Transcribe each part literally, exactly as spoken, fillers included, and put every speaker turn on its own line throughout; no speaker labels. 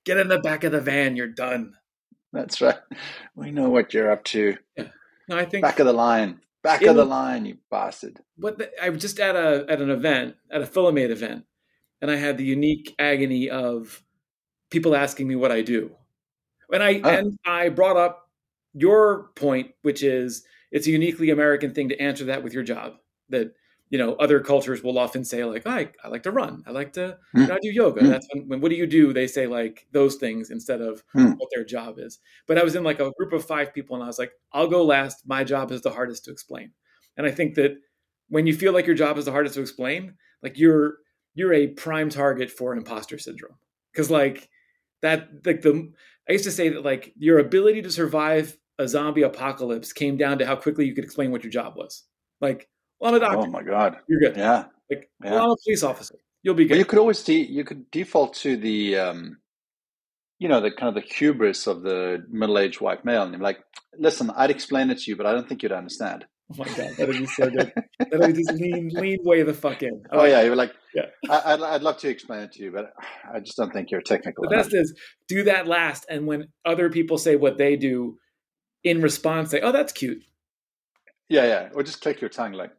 Get in the back of the van. You're done.
That's right. We know what you're up to.
Yeah. No, I think
back of the line. Back of the line, you bastard.
But the, I was just at a at an event, at a Filamate event, and I had the unique agony of people asking me what I do. And I oh. and I brought up your point, which is it's a uniquely American thing to answer that with your job. That, you know, other cultures will often say like, oh, I, I like to run. I like to mm. you know, I do yoga. Mm. That's when, when, what do you do? They say like those things instead of mm. what their job is. But I was in like a group of five people and I was like, I'll go last. My job is the hardest to explain. And I think that when you feel like your job is the hardest to explain, like you're, you're a prime target for imposter syndrome. Cause like that, like the, I used to say that like your ability to survive a zombie apocalypse came down to how quickly you could explain what your job was. Like, well, I'm a doctor.
Oh my God.
You're good.
Yeah.
Like,
yeah.
well, I'm a police officer. You'll be good.
Well, you could always de- you could default to the, um, you know, the kind of the hubris of the middle-aged white male. And you're like, listen, I'd explain it to you, but I don't think you'd understand.
Oh my God. That'd be so good. That'd be just lean, lean way the fuck in.
Oh, yeah. You're like,
yeah.
I, I'd, I'd love to explain it to you, but I just don't think you're technical
The
enough.
best is do that last. And when other people say what they do in response, say, oh, that's cute.
Yeah. Yeah. Or just click your tongue like,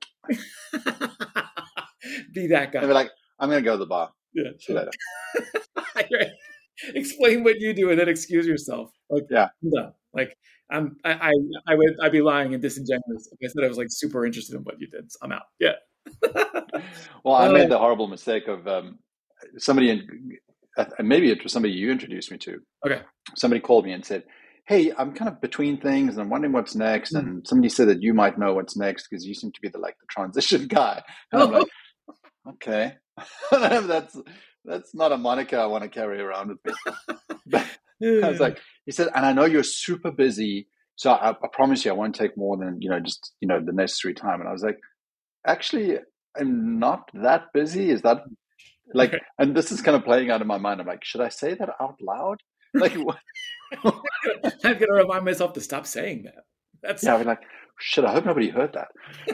be that guy.
I'd be like, I'm going to go to the bar.
Yeah.
See you later.
Explain what you do and then excuse yourself. Like,
yeah.
No. Like, I'm, I, I, I would, I'd be lying and disingenuous if I said I was like super interested in what you did. So I'm out. Yeah.
Well, I uh, made the horrible mistake of um, somebody, in, uh, maybe it was somebody you introduced me to.
Okay.
Somebody called me and said, hey, I'm kind of between things and I'm wondering what's next. Mm. And somebody said that you might know what's next because you seem to be the like the transition guy. And I'm like, okay, that's that's not a moniker I want to carry around with me. But I was like, he said, and I know you're super busy, so I, I promise you I won't take more than, you know, just, you know, the necessary time. And I was like, actually, I'm not that busy. Is that like, okay. And this is kind of playing out in my mind. I'm like, should I say that out loud? Like, what?
I'm going to remind myself to stop saying that. That's
yeah, I was like, shit, I hope nobody heard that.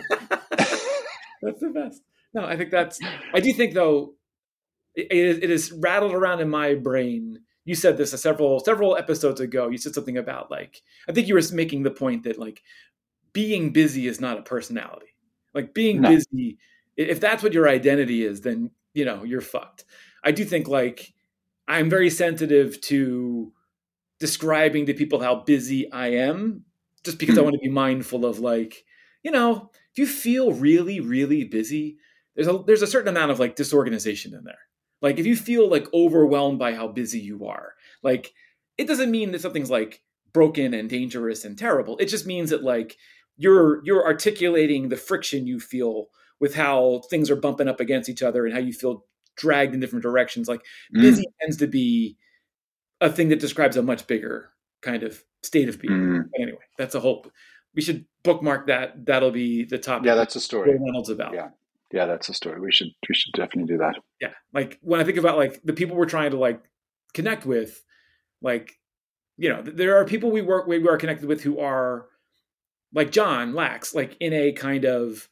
That's the best. No, I think that's, I do think though, it, it is rattled around in my brain. You said this a several, several episodes ago. You said something about like, I think you were making the point that like being busy is not a personality. Like being no. busy, if that's what your identity is, then, you know, you're fucked. I do think like, I'm very sensitive to describing to people how busy I am, just because mm. I want to be mindful of like, you know, if you feel really, really busy, there's a there's a certain amount of like disorganization in there. Like if you feel like overwhelmed by how busy you are, like it doesn't mean that something's like broken and dangerous and terrible. It just means that like you're you're articulating the friction you feel with how things are bumping up against each other and how you feel dragged in different directions. Like mm. busy tends to be a thing that describes a much bigger kind of state of being. Mm. But anyway, that's a whole, we should bookmark that. That'll be the topic.
Yeah, that's a story.
Reynolds about.
Yeah. Yeah, that's a story. We should, we should definitely do that.
Yeah. Like when I think about like the people we're trying to like connect with, like, you know, there are people we work with, we are connected with who are like John Lax, like in a kind of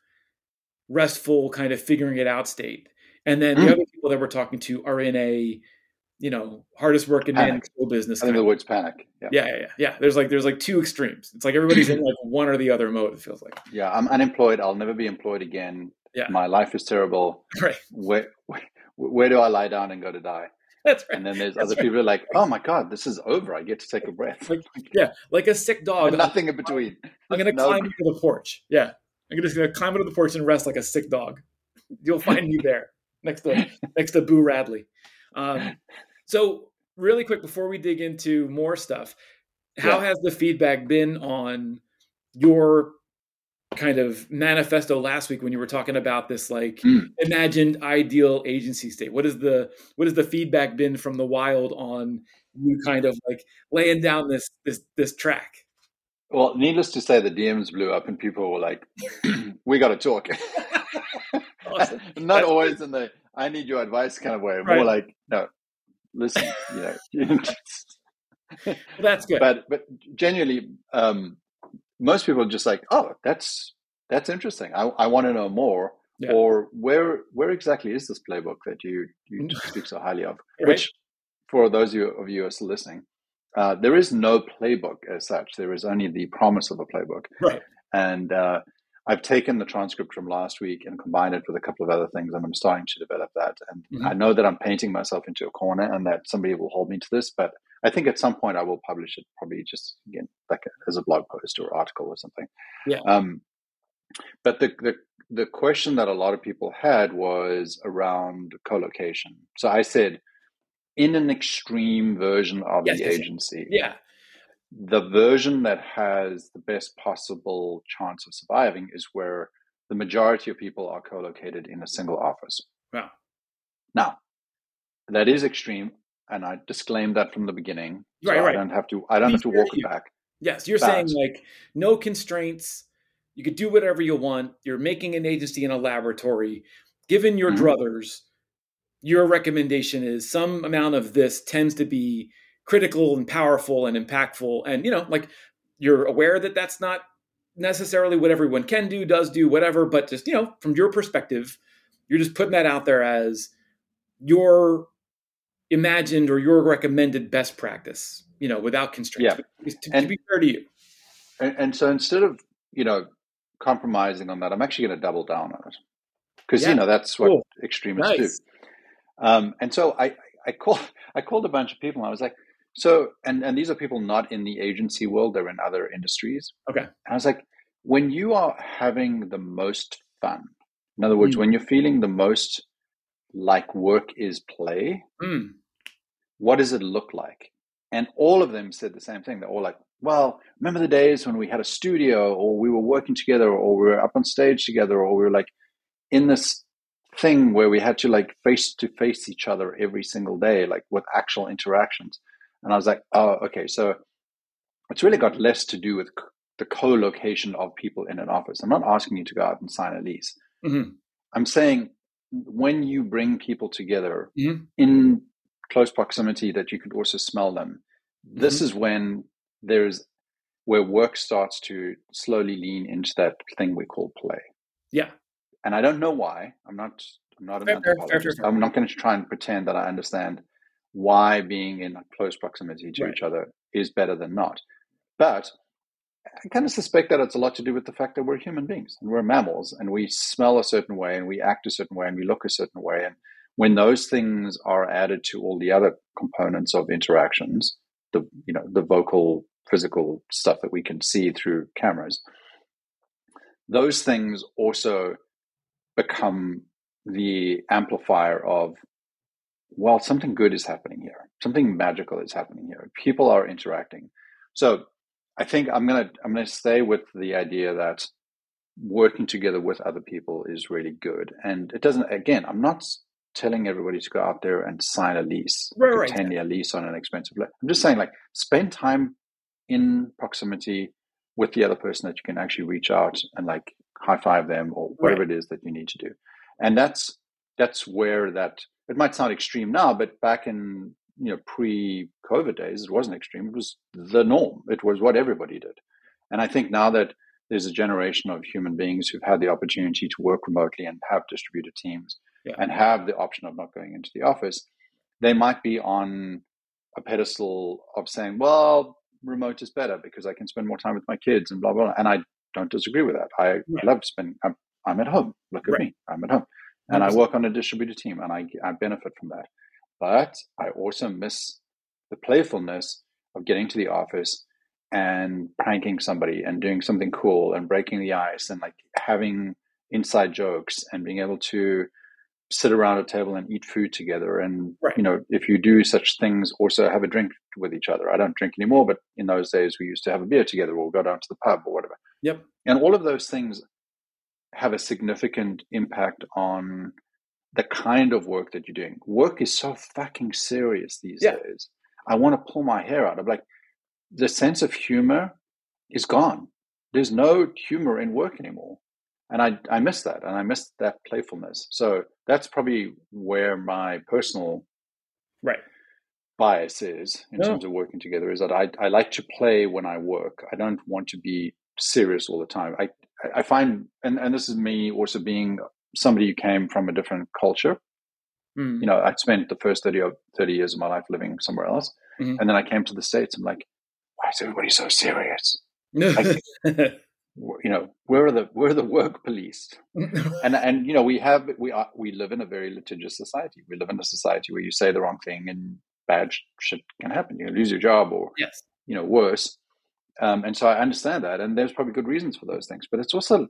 restful kind of figuring it out state. And then the mm. other people that we're talking to are in a, you know, hardest working man in show business.
I think the words panic.
Yeah. yeah, yeah, yeah, yeah. There's like there's like two extremes. It's like everybody's in like one or the other mode. It feels like.
Yeah, I'm unemployed. I'll never be employed again.
Yeah,
my life is terrible.
Right.
Where where, where do I lie down and go to die?
That's right.
And then there's
That's
other
right.
people who are like, oh my God, this is over. I get to take a breath.
Like, yeah, like a sick dog.
And nothing in between.
I'm gonna no. climb into the porch. Yeah, I'm just gonna climb into the porch and rest like a sick dog. You'll find me there. Next to next to Boo Radley. Um, so really quick before we dig into more stuff, how yeah. has the feedback been on your kind of manifesto last week when you were talking about this like mm. imagined ideal agency state? What is the what has the feedback been from the wild on you kind of like laying down this this this track?
Well, needless to say, the D Ms blew up and people were like, "We got to talk." Awesome. Not That's always good. In the "I need your advice" kind of way. Right. More like, "No, listen, you know."
Well, that's good.
But but genuinely, um, most people are just like, "Oh, that's that's interesting. I I want to know more." Yeah. Or where where exactly is this playbook that you you speak so highly of? Right. Which, for those of you, of you who are still listening, uh, there is no playbook as such. There is only the promise of a playbook.
Right.
And uh, I've taken the transcript from last week and combined it with a couple of other things, and I'm starting to develop that. And mm-hmm. I know that I'm painting myself into a corner and that somebody will hold me to this, but I think at some point I will publish it, probably just, again, like a, as a blog post or article or something.
Yeah.
Um, but the, the the question that a lot of people had was around co-location. So I said, in an extreme version of
yes,
the
yes,
agency,
yeah,
the version that has the best possible chance of surviving is where the majority of people are co-located in a single office.
Wow.
Now, that is extreme, and I disclaimed that from the beginning. So
right, right.
I don't have to. I don't have to walk it back.
Yes, you're but, saying like no constraints. You could do whatever you want. You're making an agency in a laboratory. Given your mm-hmm. druthers, your recommendation is some amount of this tends to be critical and powerful and impactful. And, you know, like you're aware that that's not necessarily what everyone can do, does do, whatever. But just, you know, from your perspective, you're just putting that out there as your imagined or your recommended best practice, you know, without constraints.
Yeah.
To,
and,
to be fair to you.
And, and so instead of, you know, compromising on that, I'm actually going to double down on it because yeah. you know that's what cool. extremists nice. do. Um, and so I I called I called a bunch of people and I was like, so and and these are people not in the agency world; they're in other industries.
Okay.
And I was like, when you are having the most fun, in other words, mm. when you're feeling the most like work is play,
mm.
what does it look like? And all of them said the same thing. They're all like, well, remember the days when we had a studio or we were working together or we were up on stage together or we were like in this thing where we had to like face to face each other every single day, like with actual interactions. And I was like, oh, okay. So it's really got less to do with the co-location of people in an office. I'm not asking you to go out and sign a lease.
Mm-hmm.
I'm saying when you bring people together
mm-hmm.
in close proximity that you could also smell them, this mm-hmm. is when there's where work starts to slowly lean into that thing we call play.
Yeah.
And I don't know why. I'm not I'm not an
fair,
anthropologist.
Fair, fair, fair.
I'm not going to try and pretend that I understand why being in close proximity to
right.
each other is better than not. But I kind of suspect that it's a lot to do with the fact that we're human beings and we're mammals and we smell a certain way and we act a certain way and we look a certain way. And when those things are added to all the other components of interactions, the you know, the vocal, physical stuff that we can see through cameras, those things also become the amplifier of, well, something good is happening here. Something magical is happening here. People are interacting. So I think I'm gonna I'm gonna stay with the idea that working together with other people is really good. And it doesn't, again, I'm not telling everybody to go out there and sign a lease,
right,
like
right,
a ten-year lease on an expensive place. I'm just saying, like, spend time in proximity with the other person that you can actually reach out and like high five them or whatever
right.
it is that you need to do. And that's that's where that, it might sound extreme now, but back in, you know, pre-COVID days, it wasn't extreme. It was the norm. It was what everybody did. And I think now that there's a generation of human beings who've had the opportunity to work remotely and have distributed teams
yeah.
and have the option of not going into the office, they might be on a pedestal of saying, well, remote is better because I can spend more time with my kids and blah, blah, blah. And I don't disagree with that. I
right.
love to spend, I'm, I'm at home. Look at
right.
me. I'm at home. And one hundred percent. I work on a distributed team and I, I benefit from that. But I also miss the playfulness of getting to the office and pranking somebody and doing something cool and breaking the ice and like having inside jokes and being able to sit around a table and eat food together. And,
right.
you know, if you do such things, also have a drink with each other. I don't drink anymore, but in those days we used to have a beer together or go down to the pub or whatever.
Yep.
And all of those things have a significant impact on the kind of work that you're doing. Work is so fucking serious these
yeah.
days. I want to pull my hair out. I'm like, the sense of humor is gone. There's no humor in work anymore. And I, I miss that. And I miss that playfulness. So that's probably where my personal
right.
bias is in
no.
terms of working together, is that I, I like to play when I work. I don't want to be serious all the time. I, I find, and, and this is me also being somebody who came from a different culture.
Mm.
You know, I'd spent the first thirty or thirty years of my life living somewhere else.
Mm-hmm.
And then I came to the States. I'm like, why is everybody so serious? Like, you know, where are the where are the work police? And and you know, we have we are we live in a very litigious society. We live in a society where you say the wrong thing and bad shit can happen. You lose your job, or
yes,
you know, worse. Um, and so I understand that, and there's probably good reasons for those things. But it's also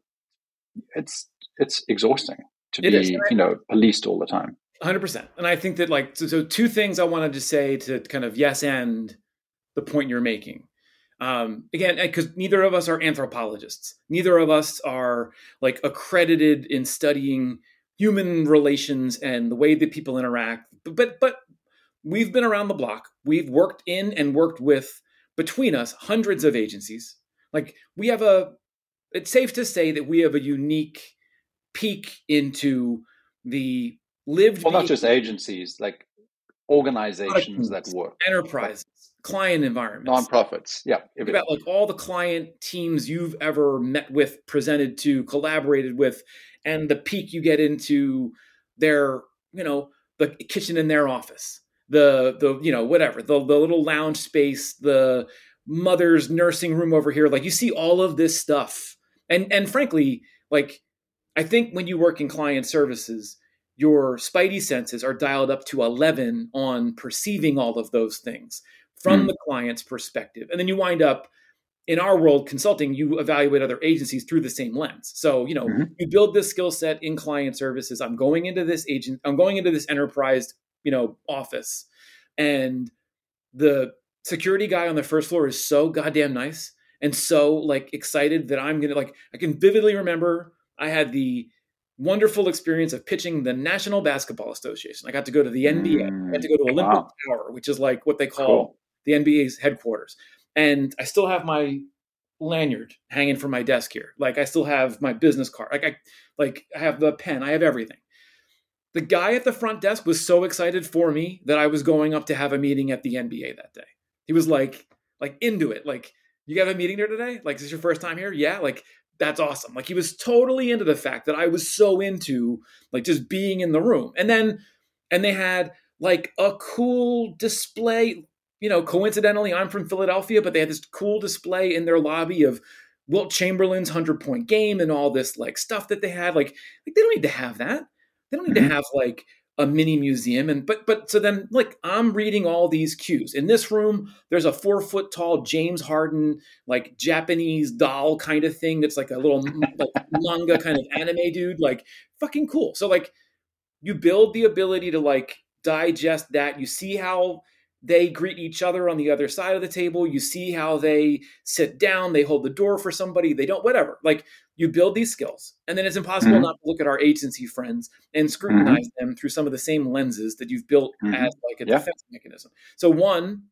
it's it's exhausting to
it
be
is.
you know policed all the time.
one hundred percent. And I think that like so, so two things I wanted to say to kind of yes and the point you're making. Um, again, because neither of us are anthropologists. Neither of us are like accredited in studying human relations and the way that people interact. But, but but we've been around the block. We've worked in and worked with, between us, hundreds of agencies. Like we have a, it's safe to say that we have a unique peek into the lived.
Well, not just agencies, like organizations that work,
enterprises, client environments,
nonprofits. Yeah,
think about like all the client teams you've ever met with, presented to, collaborated with, and the peek you get into their, you know, the kitchen in their office, the the you know whatever, the the little lounge space, the mother's nursing room over here. Like you see all of this stuff, and and frankly, like I think when you work in client services, your spidey senses are dialed up to eleven on perceiving all of those things from mm. the client's perspective. And then you wind up, in our world, consulting, you evaluate other agencies through the same lens. So, you know, mm-hmm. you build this skill set in client services. I'm going into this agent, I'm going into this enterprise, you know, office. And the security guy on the first floor is so goddamn nice and so like excited that I'm going to like, I can vividly remember I had the wonderful experience of pitching the National Basketball Association. I got to go to the N B A. I got to go to Olympic wow. Tower, which is like what they call cool. the N B A's headquarters. And I still have my lanyard hanging from my desk here. Like I still have my business card. Like I, like I have the pen. I have everything. The guy at the front desk was so excited for me that I was going up to have a meeting at the N B A that day. He was like, like into it. Like, you got a meeting there today? Like, is this your first time here? Yeah. Like, that's awesome. Like he was totally into the fact that I was so into like just being in the room. And then, and they had like a cool display, you know, coincidentally, I'm from Philadelphia, but they had this cool display in their lobby of Wilt Chamberlain's hundred point game and all this like stuff that they had. Like, like they don't need to have that. They don't need mm-hmm. to have like a mini museum. And, but, but so then like I'm reading all these cues in this room. There's a four foot tall James Harden, like Japanese doll kind of thing. That's like a little like manga kind of anime dude, like fucking cool. So like you build the ability to like digest that. You see how they greet each other on the other side of the table. You see how they sit down, they hold the door for somebody, they don't, whatever. Like you build these skills. And then it's impossible mm-hmm. not to look at our agency friends and scrutinize mm-hmm. them through some of the same lenses that you've built mm-hmm. as like a yeah. defense mechanism. So one,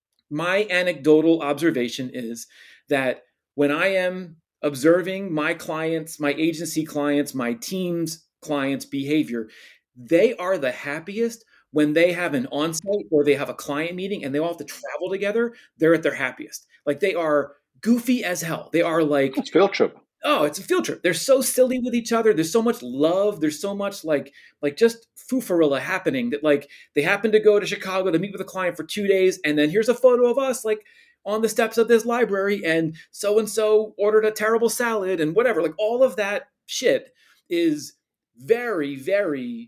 my anecdotal observation is that when I am observing my clients, my agency clients, my team's clients' behavior, they are the happiest when they have an on-site or they have a client meeting and they all have to travel together. They're at their happiest. Like they are goofy as hell. They are like
it's a field trip.
Oh, it's a field trip. They're so silly with each other. There's so much love. There's so much like like just foo-farilla happening that like they happen to go to Chicago to meet with a client for two days, and then here's a photo of us like on the steps of this library, and so and so ordered a terrible salad and whatever. Like all of that shit is very, very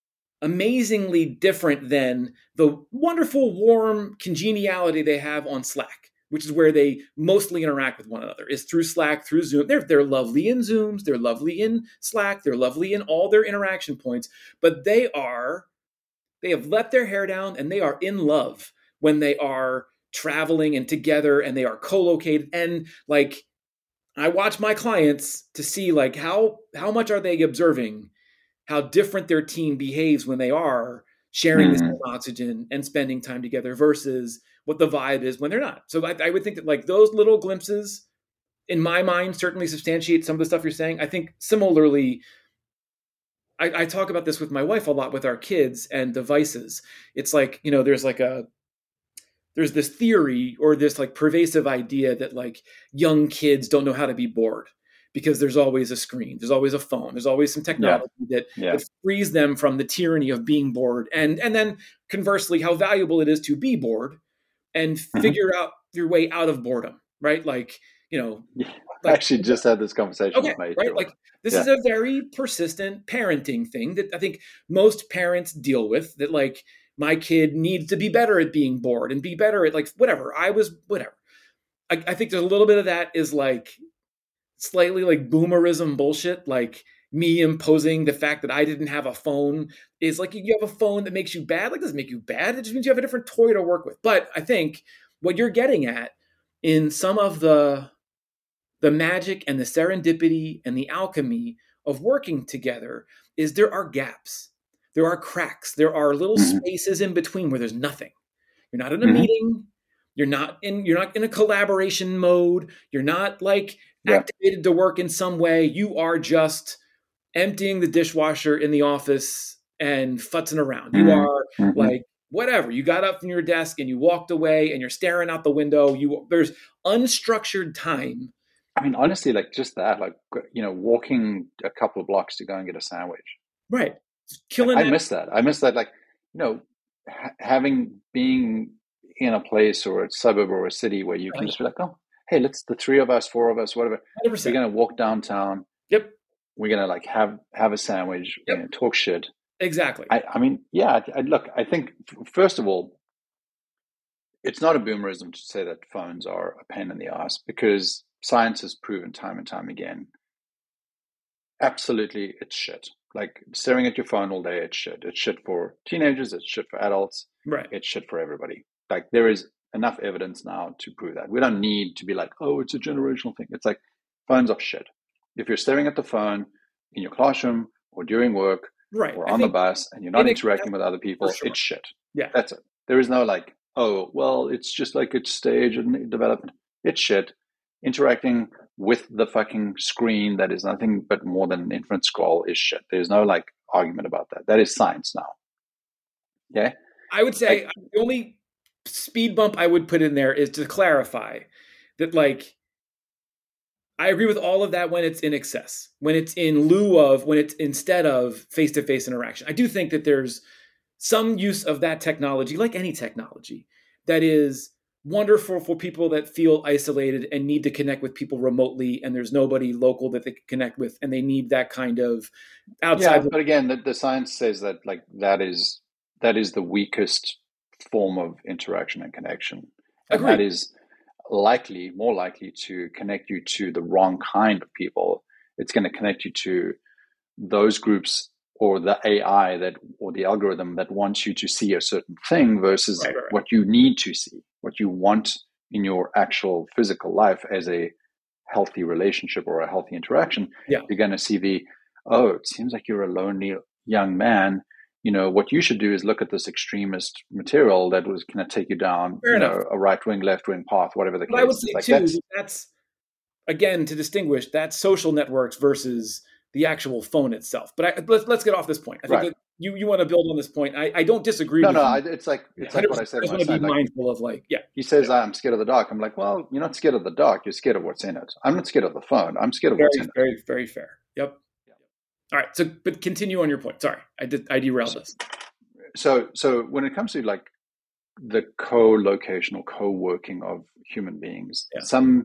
amazingly different than the wonderful, warm congeniality they have on Slack, which is where they mostly interact with one another, is through Slack, through Zoom. They're, they're lovely in Zooms. They're lovely in Slack. They're lovely in all their interaction points. But they are, they have let their hair down and they are in love when they are traveling and together and they are co-located. And like, I watch my clients to see like how, how much are they observing how different their team behaves when they are sharing mm. the same oxygen and spending time together versus what the vibe is when they're not. So I, I would think that like those little glimpses in my mind certainly substantiate some of the stuff you're saying. I think similarly, I, I talk about this with my wife a lot with our kids and devices. It's like, you know, there's like a, there's this theory or this like pervasive idea that like young kids don't know how to be bored. because there's always a screen, there's always a phone, there's always some technology yeah. that,
yeah.
that frees them from the tyranny of being bored. And and then conversely, how valuable it is to be bored and mm-hmm. figure out your way out of boredom, right? Like, you know,
yeah.
like,
I actually just had this conversation
okay,
with my
right? Like this
yeah.
is a very persistent parenting thing that I think most parents deal with, that like my kid needs to be better at being bored and be better at like whatever. I was whatever. I, I think there's a little bit of that is like slightly like boomerism bullshit, like me imposing the fact that I didn't have a phone is like, you have a phone that makes you bad. Like, doesn't make you bad. It just means you have a different toy to work with. But I think what you're getting at in some of the the magic and the serendipity and the alchemy of working together is there are gaps. There are cracks. There are little mm-hmm. spaces in between where there's nothing. You're not in a mm-hmm. meeting. You're not in, you're not in a collaboration mode. You're not like yeah. activated to work in some way. You are just emptying the dishwasher in the office and futzing around. You are mm-hmm. like, whatever. You got up from your desk and you walked away and you're staring out the window. You, there's unstructured time.
I mean, honestly, like just that, like, you know, walking a couple of blocks to go and get a sandwich.
Right. Killing
I, I miss that. I miss that. Like, you know, ha- having, being in a place or a suburb or a city where you can right. just be like, oh, hey, let's, the three of us, four of us, whatever, one hundred percent. We're going to walk downtown.
Yep.
We're going to like have, have a sandwich,
yep.
you know, talk shit.
Exactly.
I, I mean, yeah, I, I, look, I think, first of all, it's not a boomerism to say that phones are a pain in the ass, because science has proven time and time again, absolutely, it's shit. Like staring at your phone all day, it's shit. It's shit for teenagers, it's shit for adults,
right?
It's shit for everybody. Like there is enough evidence now to prove that. We don't need to be like, oh, it's a generational thing. It's like phones are shit. If you're staring at the phone in your classroom or during work,
right,
or on the bus, and you're not interacting with other people, sure. it's shit.
Yeah,
that's it. There is no like, oh, well, it's just like its stage and development. It's shit. Interacting with the fucking screen that is nothing but more than an infinite scroll is shit. There's no like argument about that. That is science now. Yeah.
I would say I, the only speed bump I would put in there is to clarify that, like, I agree with all of that when it's in excess, when it's in lieu of, when it's instead of face-to-face interaction. I do think that there's some use of that technology, like any technology, that is wonderful for people that feel isolated and need to connect with people remotely, and there's nobody local that they can connect with, and they need that kind of outside.
Yeah, but again, the, the science says that like that is that is the weakest form of interaction and connection, and
Agreed.
That is likely more likely to connect you to the wrong kind of people. It's going to connect you to those groups or the A I that or the algorithm that wants you to see a certain thing versus
right, right, right.
what you need to see, what you want in your actual physical life as a healthy relationship or a healthy interaction.
Yeah.
You're going to see the, oh, it seems like you're a lonely young man. You know, what you should do is look at this extremist material that was going to take you down,
Fair
you
enough.
know, a right-wing, left-wing path, whatever the
but
case
I would
is.
say
Like
too,
that's,
that's, again, to distinguish, that's social networks versus the actual phone itself. But I, let's let's get off this point. I think
right.
that you, you want to build on this point. I, I don't disagree
no,
with
no,
you.
I, it's like it's like what I said.
I just
to my
want to be
son, like,
mindful of like, yeah.
he says,
yeah.
I'm scared of the dark. I'm like, well, you're not scared of the dark. You're scared of what's in it. I'm not scared of the phone. I'm scared of
very,
what's in it.
Very, very fair. Yep. Yeah. All right. So, but continue on your point. Sorry, I did. I derailed this.
So, so when it comes to like the co-location or co-working of human beings,
yeah.
some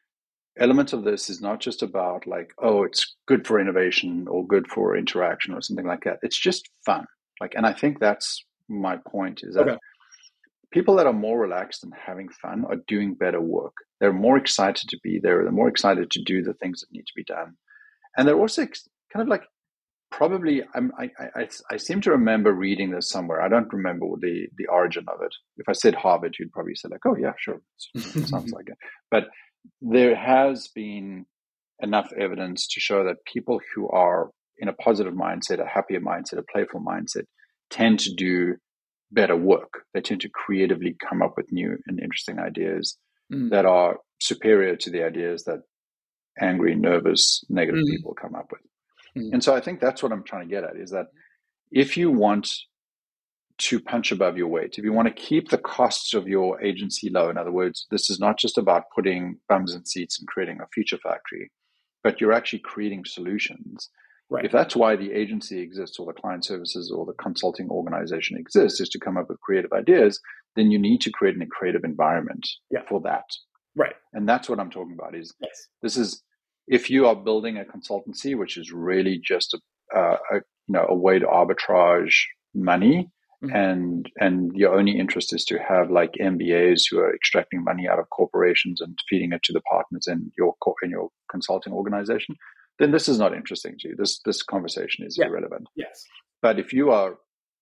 element of this is not just about like, oh, it's good for innovation or good for interaction or something like that. It's just fun. Like, and I think that's my point is that
okay.
people that are more relaxed and having fun are doing better work. They're more excited to be there. They're more excited to do the things that need to be done. And they're also kind of like, probably, I'm, I, I, I seem to remember reading this somewhere. I don't remember the, the origin of it. If I said Harvard, you'd probably say like, oh yeah, sure. It sounds like it. But there has been enough evidence to show that people who are in a positive mindset, a happier mindset, a playful mindset, tend to do better work. They tend to creatively come up with new and interesting ideas mm. that are superior to the ideas that angry, nervous, negative mm. people come up with. Mm. And so I think that's what I'm trying to get at, is that if you want to punch above your weight, if you want to keep the costs of your agency low, in other words, this is not just about putting bums in seats and creating a future factory. but you're actually creating solutions.
Right.
If that's why the agency exists or the client services or the consulting organization exists, is to come up with creative ideas, then you need to create a creative environment
yeah.
for that.
Right.
And that's what I'm talking about is
yes.
this is, if you are building a consultancy, which is really just a, uh, a you know, a way to arbitrage money, mm-hmm. and, and your only interest is to have like M B As who are extracting money out of corporations and feeding it to the partners in your, in your consulting organization, then this is not interesting to you. This, this conversation is
yeah.
irrelevant.
Yes.
But if you are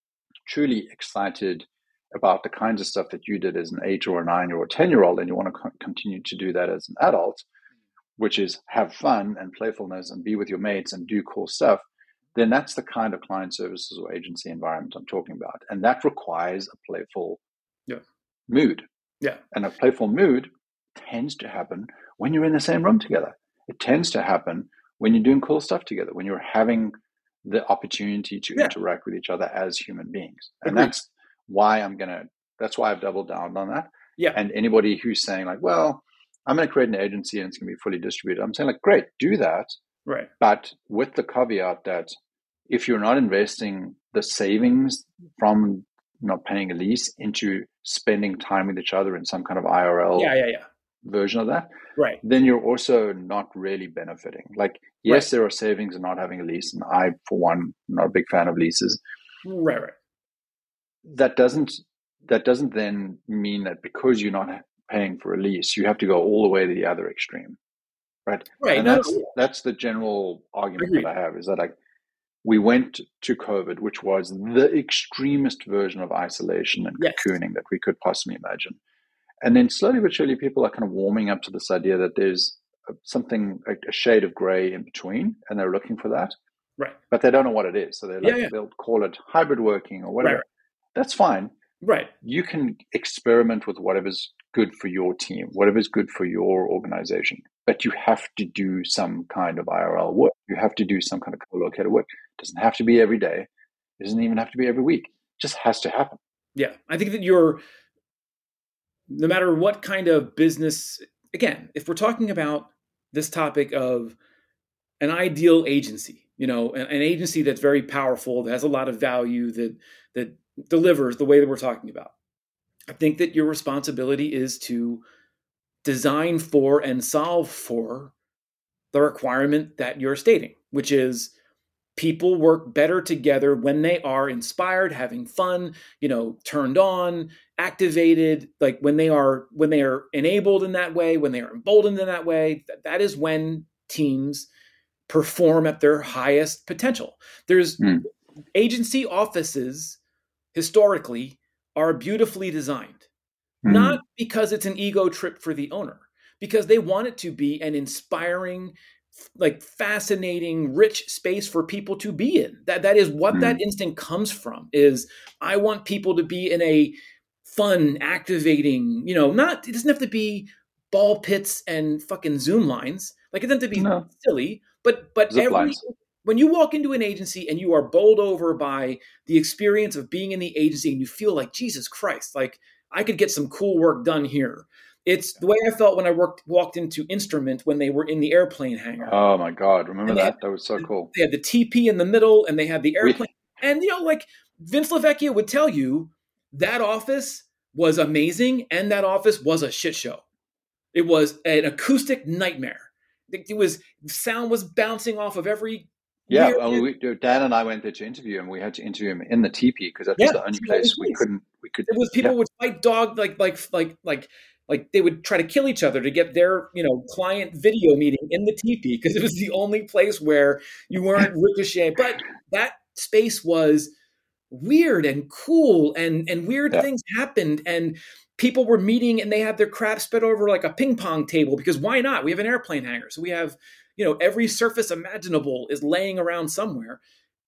truly excited about the kinds of stuff that you did as an eight or a nine or a ten year old, and you want to co- continue to do that as an adult, which is have fun and playfulness and be with your mates and do cool stuff, then that's the kind of client services or agency environment I'm talking about. And that requires a playful
yeah.
mood.
Yeah.
And a playful mood tends to happen when you're in the same room together. It tends to happen when you're doing cool stuff together, when you're having the opportunity to yeah. interact with each other as human beings. And
Agreed.
that's why I'm going to, that's why I've doubled down on that.
Yeah.
And anybody who's saying like, well, I'm going to create an agency and it's going to be fully distributed, I'm saying like, great, do that.
Right.
But with the caveat that if you're not investing the savings from not paying a lease into spending time with each other in some kind of I R L
yeah, yeah, yeah.
version of that,
right,
then you're also not really benefiting. Like, yes,
right.
there are savings in not having a lease, and I, for one, am not a big fan of leases.
Right, right.
That doesn't that doesn't then mean that because you're not paying for a lease, you have to go all the way to the other extreme, right?
Right.
And
no,
that's
no.
that's the general argument
Agreed.
that I have is that like we went to COVID, which was the extremist version of isolation and
yes.
cocooning that we could possibly imagine. And then slowly but surely, people are kind of warming up to this idea that there's something, a shade of gray in between, and they're looking for that.
Right.
But they don't know what it is. So they're like,
yeah, yeah.
they'll call it hybrid working or whatever.
Right.
That's fine.
Right.
You can experiment with whatever's good for your team, whatever's good for your organization. But you have to do some kind of I R L work. You have to do some kind of co-located work. It doesn't have to be every day. It doesn't even have to be every week. It just has to happen.
Yeah. I think that you're, no matter what kind of business, again, if we're talking about this topic of an ideal agency, you know, an, an agency that's very powerful, that has a lot of value, that that delivers the way that we're talking about, I think that your responsibility is to design for and solve for the requirement that you're stating, which is people work better together when they are inspired, having fun, you know, turned on, activated, like when they are when they are enabled in that way, when they are emboldened in that way. That, that is when teams perform at their highest potential. There's mm. agency offices historically are beautifully designed, mm. not because it's an ego trip for the owner, because they want it to be an inspiring, like fascinating, rich space for people to be in. That that is what mm. that instinct comes from, is I want people to be in a fun, activating, you know, not, it doesn't have to be ball pits and fucking Zoom lines. Like it doesn't have to be no. silly, but, but
Zip
every,
lines.
When you walk into an agency and you are bowled over by the experience of being in the agency and you feel like, Jesus Christ, like I could get some cool work done here. It's the way I felt when I worked walked into Instrument when they were in the airplane hangar.
Oh my God. Remember that?
Had,
that was so cool.
They had the T P in the middle and they had the airplane. We, and, you know, like Vince LaVecchia would tell you that office was amazing and that office was a shit show. It was an acoustic nightmare. It was, sound was bouncing off of every.
Yeah. Well, we, Dan and I went there to interview him. We had to interview him in the teepee because that was yeah, the only place we couldn't, we could.
It was people
yeah.
would fight dog, like, like, like, like, like they would try to kill each other to get their, you know, client video meeting in the teepee because it was the only place where you weren't ricocheting. But that space was weird and cool, and and weird yeah. things happened, and people were meeting and they had their crap spread over like a ping pong table because why not? We have an airplane hangar, so we have, you know, every surface imaginable is laying around somewhere.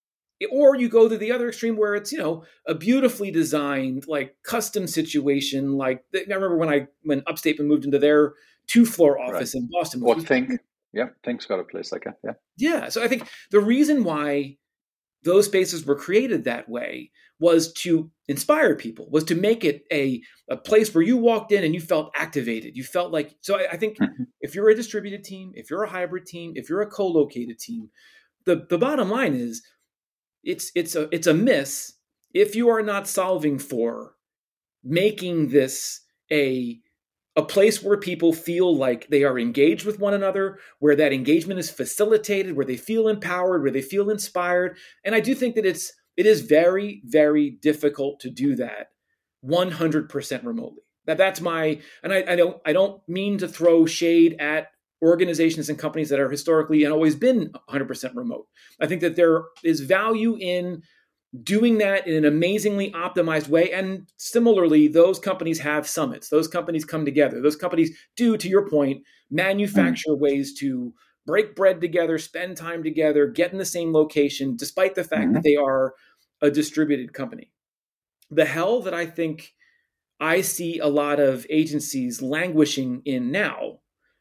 Or you go to the other extreme where it's, you know, a beautifully designed, like custom situation. Like I remember when I when Upstate moved into their two floor office right. in Boston.
Or Think, yeah, Think's got a place like that. Yeah,
yeah. So I think the reason why those spaces were created that way was to inspire people, was to make it a, a place where you walked in and you felt activated. You felt like, so I, I think
Mhm.
if you're a distributed team, if you're a hybrid team, if you're a co-located team, the, the bottom line is it's, it's a, it's a miss if you are not solving for making this a, a place where people feel like they are engaged with one another, where that engagement is facilitated, where they feel empowered, where they feel inspired. And I do think that it's, it is very, very difficult to do that one hundred percent remotely. That that's my, and I, I don't, I don't mean to throw shade at organizations and companies that are historically and always been one hundred percent remote. I think that there is value in doing that in an amazingly optimized way. And similarly, those companies have summits. Those companies come together. Those companies do, to your point, manufacture mm-hmm. ways to break bread together, spend time together, get in the same location, despite the fact mm-hmm. that they are a distributed company. The hell that I think I see a lot of agencies languishing in now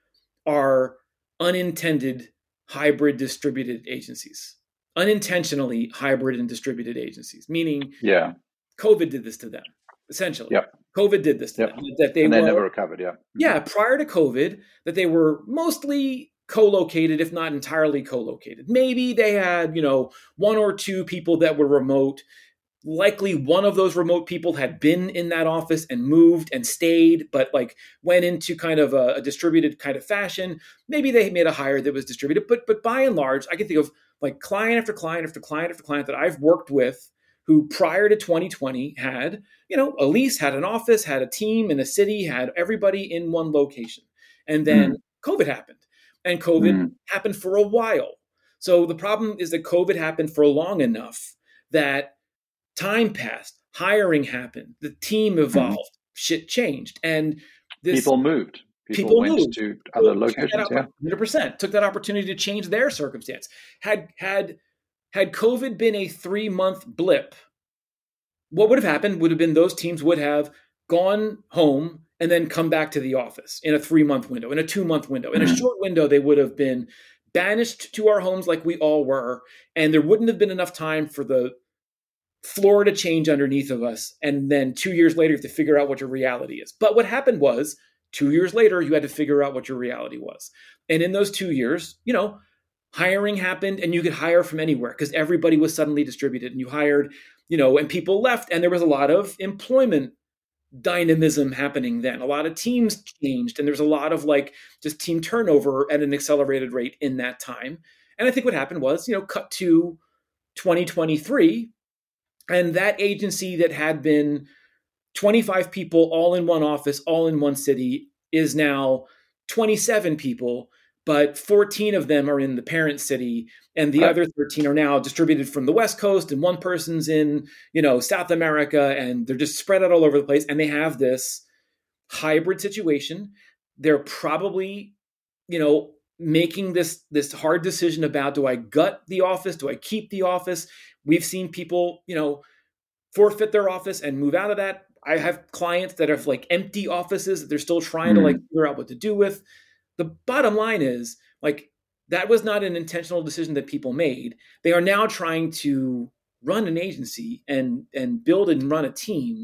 are unintended hybrid distributed agencies. Unintentionally hybrid and distributed agencies, meaning
yeah,
COVID did this to them, essentially.
Yep.
COVID did this to
yep.
them. That they
and they
were,
never recovered, yeah. Mm-hmm.
Yeah, prior to COVID, that they were mostly co-located, if not entirely co-located. Maybe they had, you know, one or two people that were remote. Likely one of those remote people had been in that office and moved and stayed, but like went into kind of a, a distributed kind of fashion. Maybe they made a hire that was distributed, but but by and large, I can think of like client after client after client after client that I've worked with who prior to twenty twenty had, you know, a lease, had an office, had a team in a city, had everybody in one location. And then mm. COVID happened, and COVID mm. happened for a while. So the problem is that COVID happened for long enough that time passed, hiring happened, the team evolved, mm-hmm. shit changed, and this,
people moved. People,
people
went
moved.
to other locations.
Yeah, one hundred percent took that opportunity to change their circumstance. Had had had COVID been a three month blip, what would have happened would have been those teams would have gone home and then come back to the office in a three month window, in a two month window, in mm-hmm. a short window. They would have been banished to our homes like we all were, and there wouldn't have been enough time for the floor to change underneath of us. And then two years later, you have to figure out what your reality is. But what happened was two years later, you had to figure out what your reality was. And in those two years, you know, hiring happened and you could hire from anywhere because everybody was suddenly distributed and you hired, you know, and people left. And there was a lot of employment dynamism happening then. A lot of teams changed and there's a lot of like just team turnover at an accelerated rate in that time. And I think what happened was, you know, cut to twenty twenty-three, and that agency that had been twenty-five people all in one office, all in one city, is now twenty-seven people, but fourteen of them are in the parent city, and the right. other thirteen are now distributed from the West Coast, and one person's in, you know, South America, and they're just spread out all over the place, and they have this hybrid situation. They're probably, you know, making this this hard decision about, do I gut the office? Do I keep the office? We've seen people, you know, forfeit their office and move out of that. I have clients that have like empty offices that they're still trying mm. to like figure out what to do with. The bottom line is like, that was not an intentional decision that people made. They are now trying to run an agency and, and build and run a team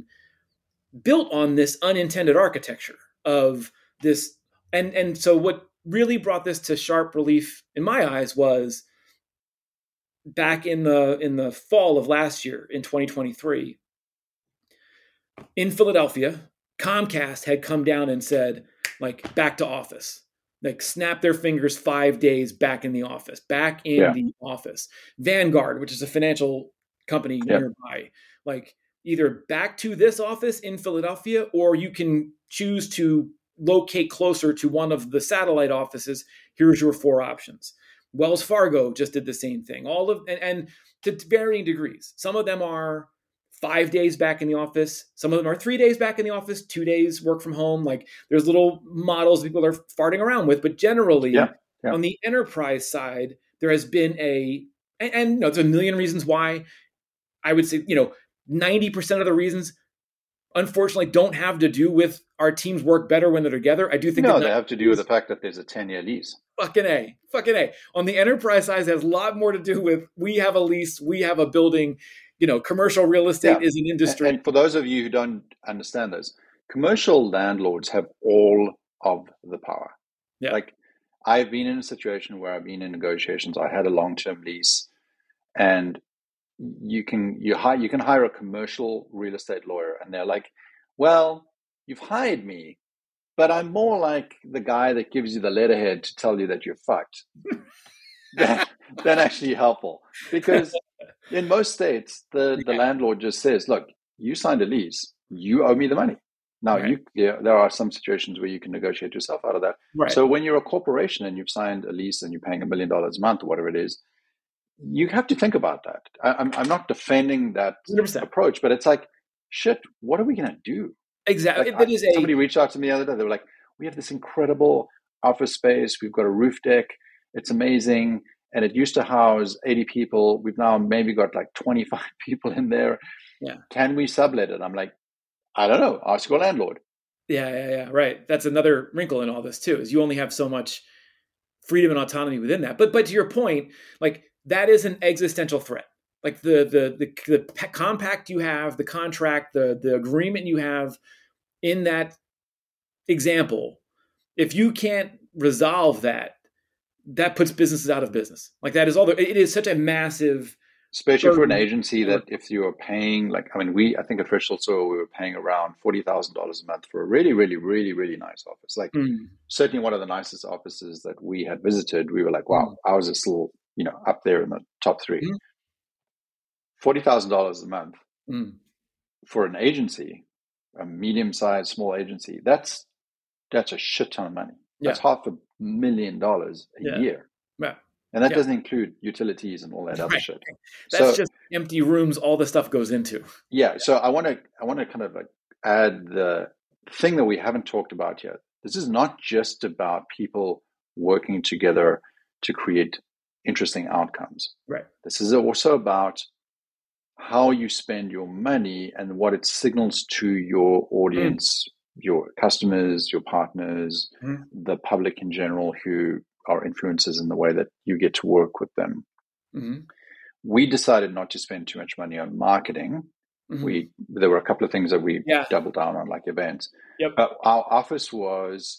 built on this unintended architecture of this. And, and so what really brought this to sharp relief in my eyes was back in the in the fall of last year, in twenty twenty-three, in Philadelphia, Comcast had come down and said, like, back to office. Like, snap their fingers, five days back in the office, back in yeah. the office. Vanguard, which is a financial company yeah. nearby, like, either back to this office in Philadelphia, or you can choose to locate closer to one of the satellite offices. Here's your four options. Wells Fargo just did the same thing. All of and, and to varying degrees. Some of them are five days back in the office. Some of them are three days back in the office, two days work from home. Like, there's little models people are farting around with, but generally yeah, yeah. on the enterprise side, there has been a and, and you know, there's a million reasons why. I would say, you know, ninety percent of the reasons, unfortunately, don't have to do with our teams work better when they're together. I do think
no, they have to do with the fact that there's a ten-year lease.
Fucking A. Fucking A. On the enterprise side, it has a lot more to do with, we have a lease, we have a building. you know, commercial real estate
Yeah.
is an industry.
And, and for those of you who don't understand this, commercial landlords have all of the power.
Yeah.
Like, I've been in a situation where I've been in negotiations. I had a long-term lease, and you can you hire you can hire a commercial real estate lawyer, and they're like, "Well, you've hired me, but I'm more like the guy that gives you the letterhead to tell you that you're fucked." That that actually helpful, because in most states, the the
Yeah.
landlord just says, "Look, you signed a lease. You owe me the money." Now,
Right.
you yeah, there are some situations where you can negotiate yourself out of that.
Right.
So when you're a corporation and you've signed a lease and you're paying a million dollars a month or whatever it is, you have to think about that. I, I'm I'm not defending that
one hundred percent.
approach, but it's like, shit, what are we going to do?
Exactly.
Like,
That
I,
is a
somebody reached out to me the other day. They were like, "We have this incredible office space. We've got a roof deck. It's amazing. And it used to house eighty people. We've now maybe got like twenty-five people in there.
Yeah.
Can we sublet it?" I'm like, "I don't know. Ask your landlord."
Yeah, yeah, yeah. Right. That's another wrinkle in all this too, is you only have so much freedom and autonomy within that. But but to your point, like, that is an existential threat. Like the the the, the compact you have, the contract, the the agreement you have in that example, if you can't resolve that, that puts businesses out of business. Like, that is all there. It is such a massive,
especially for an
burden.
agency that if you are paying, like, I mean, we, I think at Official Soil, we were paying around forty thousand dollars a month for a really, really, really, really nice office. Like,
Mm.
certainly one of the nicest offices that we had visited. We were like, wow,
Mm.
ours is still, you know, up there in the top three.
Mm.
forty thousand dollars a month
Mm.
for an agency, a medium-sized, small agency, that's, that's a shit ton of money. That's
Yeah.
half a million dollars a
Yeah.
year.
Yeah.
And that
Yeah.
doesn't include utilities and all that other
Right.
shit.
That's
So,
just empty rooms. All the stuff goes into.
yeah. So I want to, I want to kind of like add the thing that we haven't talked about yet. This is not just about people working together to create interesting outcomes.
Right.
This is also about how you spend your money and what it signals to your audience, mm. your customers, your partners, mm. the public in general, who are influencers in the way that you get to work with them. Mm-hmm. We decided not to spend too much money on marketing. Mm-hmm. We there were a couple of things that we yeah. doubled down on, like events.
Yep.
But our office was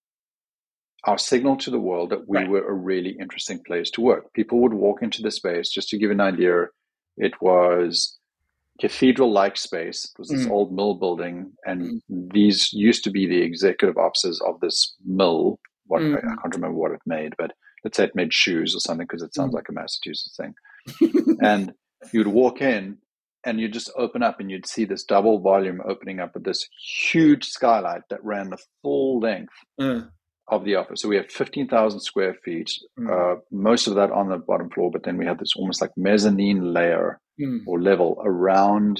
our signal to the world that we right. were a really interesting place to work. People would walk into the space. Just to give an idea, it was cathedral-like space. It was this mm. old mill building, and mm. these used to be the executive offices of this mill. What mm. I, I can't remember what it made, but let's say it made shoes or something, because it sounds mm. like a Massachusetts thing. And you'd walk in, and you'd just open up, and you'd see this double volume opening up with this huge skylight that ran the full length mm. of the office. So we had fifteen thousand square feet, mm. uh, most of that on the bottom floor, but then we had this almost like mezzanine layer mm. or level around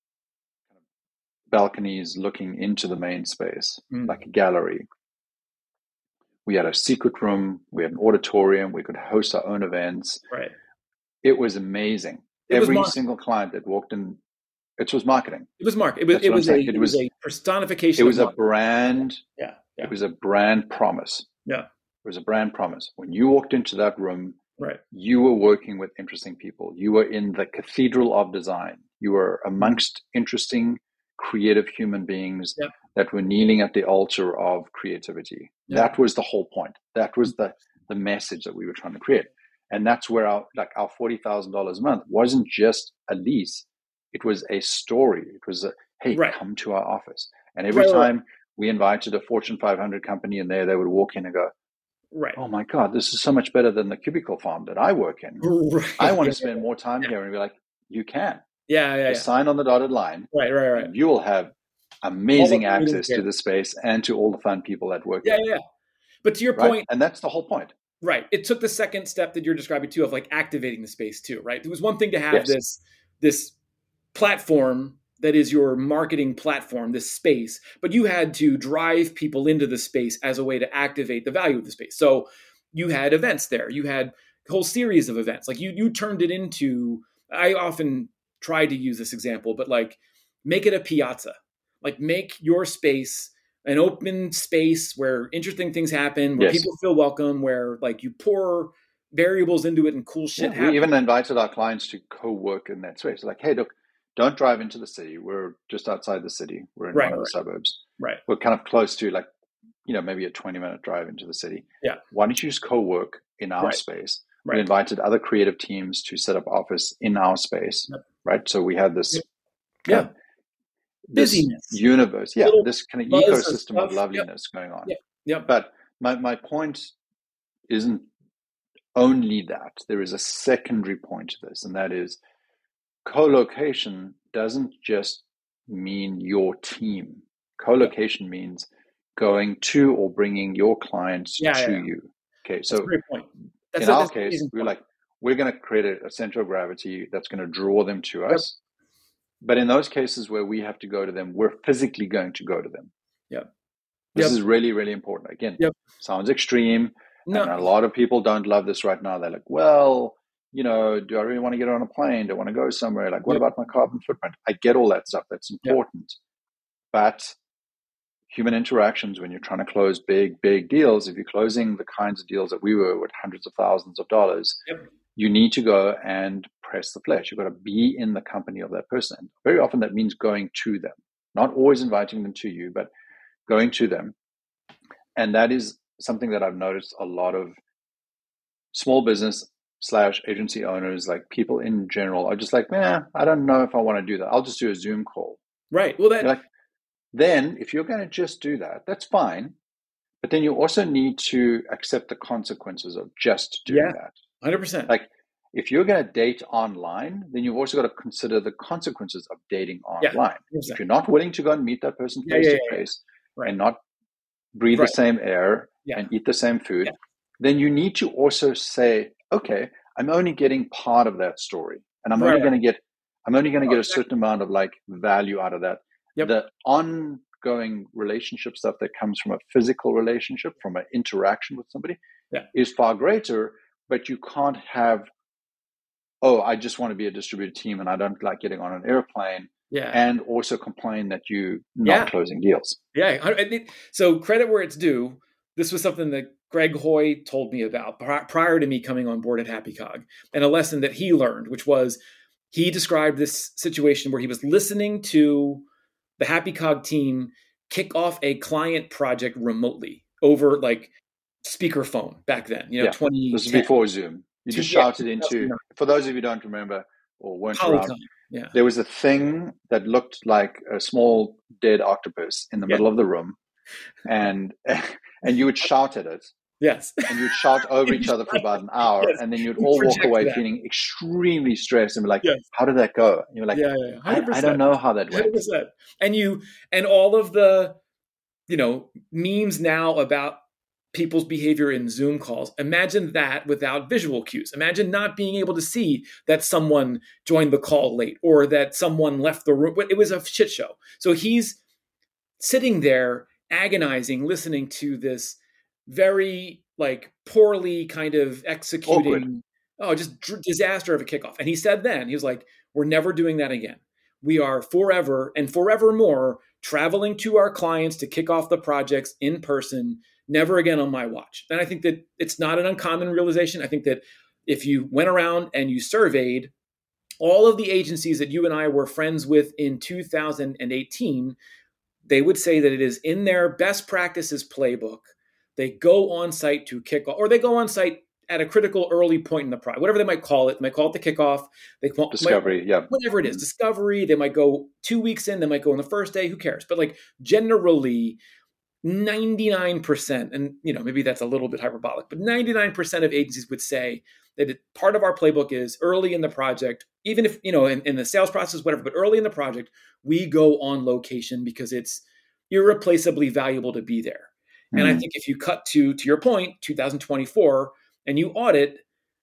balconies looking into the main space, mm. like a gallery. We had a secret room. We had an auditorium. We could host our own events.
Right.
It was amazing.
It
Every
was
single client that walked in, it was marketing.
It was marketing. It was, it was, a, it was a personification.
It was
of
a brand.
Yeah, yeah.
It was a brand promise.
Yeah.
It was a brand promise. When you walked into that room,
right,
you were working with interesting people. You were in the cathedral of design. You were amongst interesting, creative human beings
yeah.
that were kneeling at the altar of creativity. Yeah. That was the whole point. That was the, the message that we were trying to create. And that's where our like our forty thousand dollars a month wasn't just a lease. It was a story. It was a, hey,
right.
come to our office. And every
right,
time
right.
we invited a Fortune five hundred company in there, they would walk in and go,
right.
oh my God, this is so much better than the cubicle farm that I work in.
Right.
I want to spend more time yeah. here. And be like, you can.
Yeah, yeah, yeah.
Sign on the dotted line.
Right, right, right.
And you will have amazing access to the space and to all the fun people that work
yeah,
there.
Yeah, yeah. But to your
right?
point.
And that's the whole point.
Right. It took the second step that you're describing too, of like activating the space too, right? It was one thing to have
yes.
this, this platform that is your marketing platform, this space, but you had to drive people into the space as a way to activate the value of the space. So you had events there. You had a whole series of events. Like you, you turned it into, I often try to use this example, but like make it a piazza, like make your space an open space where interesting things happen, where
yes.
people feel welcome, where like you pour variables into it and cool shit
Yeah,
happens.
we even invited our clients to co-work in that space. Like, hey, look, don't drive into the city. We're just outside the city. We're in
Right,
one of the
right.
suburbs.
Right.
We're kind of close to, like, you know, maybe a twenty minute drive into the city.
Yeah.
Why don't you just co-work in our
Right.
space?
Right.
We invited other creative teams to set up office in our space,
Yep.
right? So we had this,
Yep.
kind
Yeah.
of, this
Busyness.
universe, yeah,
Little
this kind of
buzz of
ecosystem of
stuff.
loveliness going on.
Yep. Yep.
But my, my point isn't only that. There is a secondary point to this, and that is co-location doesn't just mean your team. Co-location means going to or bringing your clients
Yeah,
to
yeah, yeah.
you. Okay,
That's
so
a great point. That's
in
a,
our
that's an
case,
amazing
we're
point.
like, we're going to create a, a center of gravity that's going to draw them to
Yep.
us. But in those cases where we have to go to them, we're physically going to go to them.
Yep.
This
Yep.
is really, really important. Again,
Yep.
sounds extreme.
No.
And a lot of people don't love this right now. They're like, well, you know, do I really want to get on a plane? Do I want to go somewhere? Like, what
Yep.
about my carbon footprint? I get all that stuff. That's important. Yep. But human interactions, when you're trying to close big, big deals, if you're closing the kinds of deals that we were with hundreds of thousands of dollars,
Yep.
you need to go and press the flesh. You've got to be in the company of that person. And very often that means going to them, not always inviting them to you, but going to them. And that is something that I've noticed a lot of small business slash agency owners, like people in general, are just like, man, I don't know if I want to do that. I'll just do a Zoom call.
Right. Well, that
like, then if you're going to just do that, that's fine. But then you also need to accept the consequences of just doing
yeah,
that.
one hundred percent.
Like, if you're going to date online, then you've also got to consider the consequences of dating online.
Yeah,
if you're not willing to go and meet that person
yeah,
face
yeah,
to
yeah,
face
right.
and not breathe
right.
the same air
yeah.
and eat the same food,
yeah.
then you need to also say, okay, I'm only getting part of that story. And I'm
right.
only going to get, I'm only going to
oh,
get a
exactly.
certain amount of like value out of that.
Yep.
The ongoing relationship stuff that comes from a physical relationship, from an interaction with somebody,
yeah.
is far greater, but you can't have, oh, I just want to be a distributed team and I don't like getting on an airplane.
Yeah.
And also complain that you're not
yeah.
closing deals.
Yeah. So credit where it's due. This was something that Greg Hoy told me about prior to me coming on board at HappyCog, and a lesson that he learned, which was he described this situation where he was listening to the HappyCog team kick off a client project remotely over like speakerphone back then, you know,
yeah.
twenty ten.
This is before Zoom. You just
yeah,
shouted into, for those of you who don't remember or weren't
Polycom.
around,
yeah.
there was a thing that looked like a small dead octopus in the
yeah.
middle of the room, and and you would shout at it.
Yes.
And you'd shout over each other for about an hour, yes. and then you'd all walk away that. feeling extremely stressed and be like,
yes.
how did that go? And you're like,
yeah, yeah,
I, I don't know how that went.
one hundred percent. And you, and all of the, you know, memes now about people's behavior in Zoom calls. Imagine that without visual cues. Imagine not being able to see that someone joined the call late or that someone left the room. It was a shit show. So he's sitting there agonizing, listening to this very like poorly kind of executing,
Awkward.
oh, just d- disaster of a kickoff. And he said then, he was like, we're never doing that again. We are forever and forevermore traveling to our clients to kick off the projects in person. Never again on my watch. And I think that it's not an uncommon realization. I think that if you went around and you surveyed all of the agencies that you and I were friends with in two thousand eighteen, they would say that it is in their best practices playbook. They go on site to kick off, or they go on site at a critical early point in the project, whatever they might call it. They might call it the kickoff. They call
discovery,
might,
yeah,
whatever it is, discovery. They might go two weeks in. They might go on the first day. Who cares? But like generally, ninety-nine percent, and you know maybe that's a little bit hyperbolic, but ninety-nine percent of agencies would say that it, part of our playbook is early in the project, even if, you know, in, in the sales process, whatever, but early in the project, we go on location because it's irreplaceably valuable to be there. Mm. And I think if you cut to, to your point, two thousand twenty-four, and you audit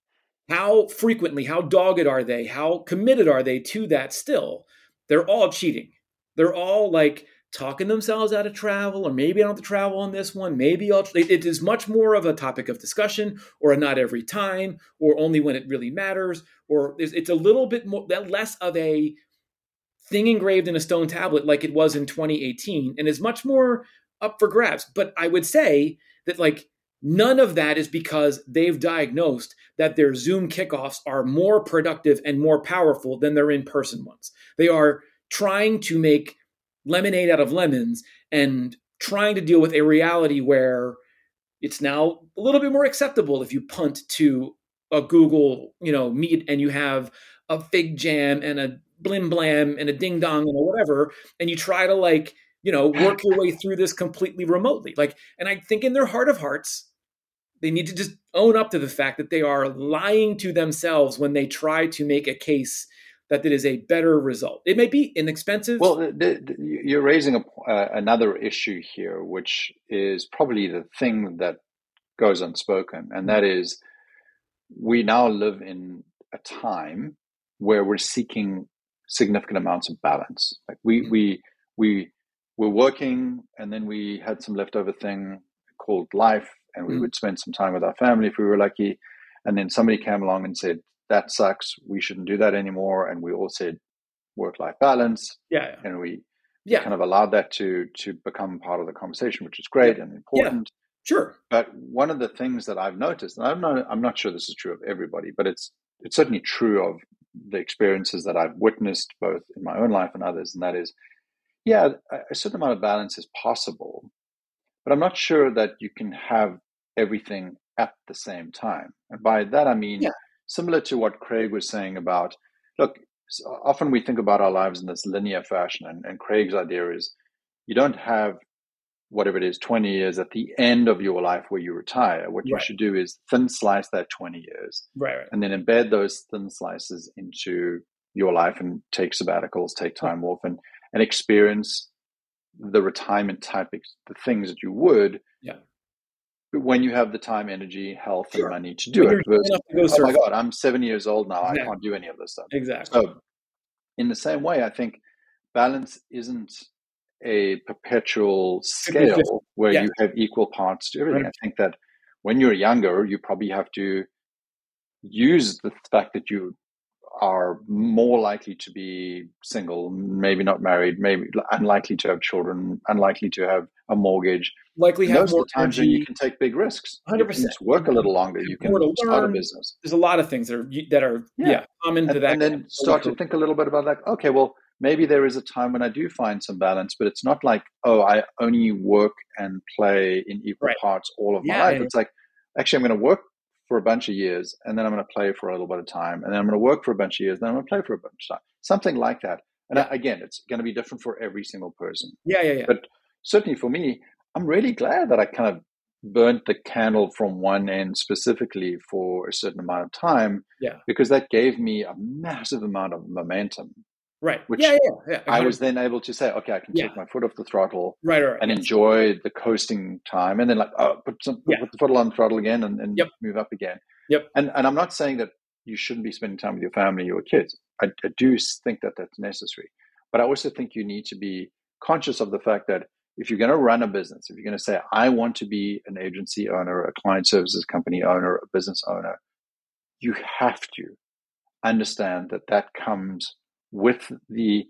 how frequently, how dogged are they, how committed are they to that still, they're all cheating. They're all like talking themselves out of travel, or maybe I don't have to travel on this one. Maybe I'll, it, it is much more of a topic of discussion, or a not every time, or only when it really matters, or it's, it's a little bit more, that less of a thing engraved in a stone tablet like it was in twenty eighteen, and is much more up for grabs. But I would say that like None of that is because they've diagnosed that their Zoom kickoffs are more productive and more powerful than their in-person ones. They are trying to make lemonade out of lemons and trying to deal with a reality where it's now a little bit more acceptable if you punt to a Google, you know, Meet and you have a fig jam and a blim blam and a ding dong and a whatever, and you try to like, you know, work your way through this completely remotely. Like, and I think in their heart of hearts, they need to just own up to the fact that they are lying to themselves when they try to make a case that it is a better result. It may be inexpensive.
Well, the, the, you're raising a, uh, another issue here, which is probably the thing that goes unspoken, and that is we now live in a time where we're seeking significant amounts of balance. Like we we we were working, and then we had some leftover thing called life, and we mm. would spend some time with our family if we were lucky. And then somebody came along and said, that sucks, we shouldn't do that anymore. And we all said work-life balance.
Yeah, yeah.
And we
yeah.
kind of allowed that to to become part of the conversation, which is great yeah. and important.
Yeah. Sure.
But one of the things that I've noticed, and I'm not I'm not sure this is true of everybody, but it's it's certainly true of the experiences that I've witnessed both in my own life and others, and that is, yeah, a certain amount of balance is possible, but I'm not sure that you can have everything at the same time. And by that, I mean,
yeah.
similar to what Craig was saying about, look, often we think about our lives in this linear fashion, and, and Craig's idea is you don't have whatever it is, twenty years at the end of your life where you retire. What you
right.
should do is thin slice that twenty years
right, right.
and then embed those thin slices into your life and take sabbaticals, take time right. off, and, and experience the retirement type, the things that you would
yeah.
when you have the time, energy, health,
sure.
and money to do
when
it. Because,
to go
oh my God, I'm seventy years old now.
exactly.
I can't do any of this stuff.
Exactly.
So in the same way, I think balance isn't a perpetual scale where
yeah.
you have equal parts to everything.
Right.
I think that when you're younger, you probably have to use the fact that you are more likely to be single, maybe not married, maybe unlikely to have children, unlikely to have a mortgage.
Likely
and
have
those
more
are the times
energy.
when you can take big risks.
one hundred percent.
You can work a little longer. You can start a business.
There's a lot of things that are that are yeah, yeah common
and,
to that.
And then start to think a little bit about like, okay, well, maybe there is a time when I do find some balance, but it's not like, oh, I only work and play in equal
right.
parts all of my
yeah,
life.
yeah.
It's like, actually, I'm going to work for a bunch of years, and then I'm going to play for a little bit of time, and then I'm going to work for a bunch of years, and then I'm going to play for a bunch of time. Something like that. And
yeah.
I, again, it's going to be different for every single person.
Yeah, yeah, yeah.
But certainly for me, I'm really glad that I kind of burnt the candle from one end specifically for a certain amount of time,
yeah.
because that gave me a massive amount of momentum.
Right.
Which
yeah, yeah, yeah.
I was then able to say, okay, I can
yeah.
take my foot off the throttle
right, right,
and
yes.
enjoy the coasting time, and then like, oh, put some put,
yeah.
put the foot on the throttle again and, and
yep.
move up again.
Yep.
And and I'm not saying that you shouldn't be spending time with your family or kids. I, I do think that that's necessary, but I also think you need to be conscious of the fact that if you're going to run a business, if you're going to say, I want to be an agency owner, a client services company owner, a business owner, you have to understand that that comes with the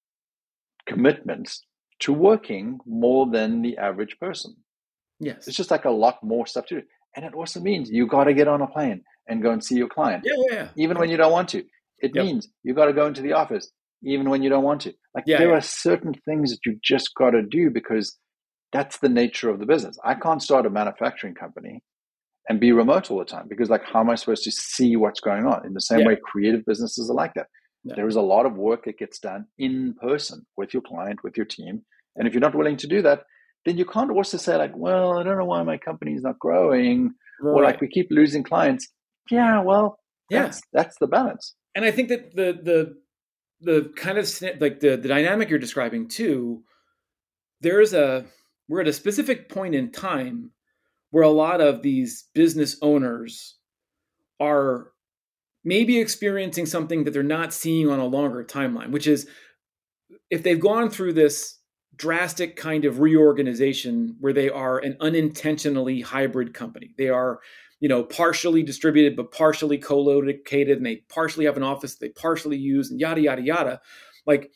commitments to working more than the average person.
Yes.
It's just like a lot more stuff to do. And it also means you got to get on a plane and go and see your client.
Yeah, yeah, yeah.
Even when you don't want to. It
yep.
means you got to go into the office even when you don't want to. Like
yeah,
there
yeah.
are certain things that you just got to do because that's the nature of the business. I can't start a manufacturing company and be remote all the time because like how am I supposed to see what's going on? In the same
yeah.
way, creative businesses are like that. Yeah. There is a lot of work that gets done in person with your client, with your team. And if you're not willing to do that, then you can't also say like, well, I don't know why my company is not growing right. or like we keep losing clients. Yeah, well,
yeah.
that's, that's the balance.
And I think that the the the kind of like the, the dynamic you're describing too, there's a we're at a specific point in time where a lot of these business owners are maybe experiencing something that they're not seeing on a longer timeline, which is if they've gone through this drastic kind of reorganization where they are an unintentionally hybrid company. They are, you know, partially distributed, but partially co-located, and they partially have an office they partially use, and yada, yada, yada. Like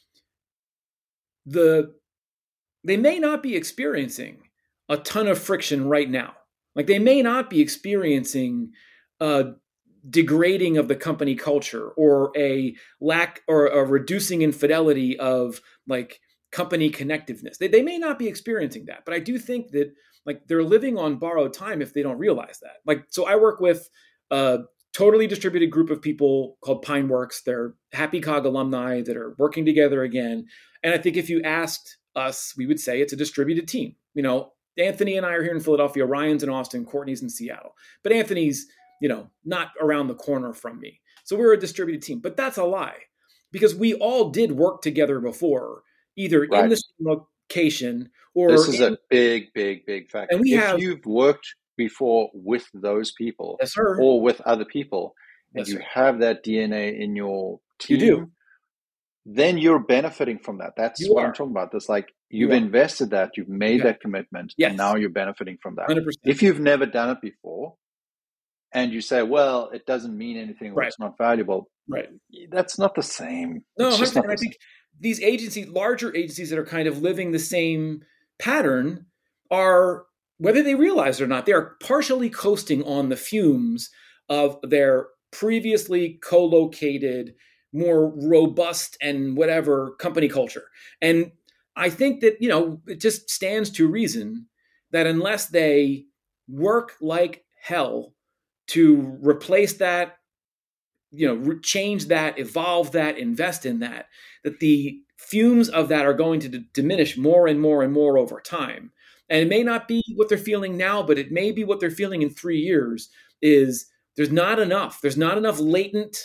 the, they may not be experiencing a ton of friction right now. Like they may not be experiencing a degrading of the company culture or a lack or a reducing infidelity of like company connectiveness. They, they may not be experiencing that, but I do think that like they're living on borrowed time if they don't realize that. Like, so I work with a totally distributed group of people called Pineworks. They're Happy Cog alumni that are working together again. And I think if you asked us, we would say it's a distributed team. You know, Anthony and I are here in Philadelphia, Ryan's in Austin, Courtney's in Seattle. But Anthony's, you know, not around the corner from me. So we're a distributed team. But that's a lie because we all did work together before, either right. in the same location or...
This is
in,
a big, big, big factor.
And we
if
have,
you've worked before with those people
yes, sir.
or with other people, and
yes,
you
sir.
have that D N A in your team,
you do.
then you're benefiting from that. That's
you
what
are.
I'm talking about. That's like you've
you
invested that, you've made
okay.
that commitment,
yes.
and now you're benefiting from that.
one hundred percent.
If you've never done it before, and you say, well, it doesn't mean anything or
right.
it's not valuable,
right?
That's not the same.
No,
it's just not
and I think these agencies, larger agencies that are kind of living the same pattern are, whether they realize it or not, they are partially coasting on the fumes of their previously co-located, more robust and whatever company culture. And I think that, you know, it just stands to reason that unless they work like hell to replace that, you know, re- change that, evolve that, invest in that, that the fumes of that are going to d- diminish more and more and more over time. And it may not be what they're feeling now, but it may be what they're feeling in three years is there's not enough. There's not enough latent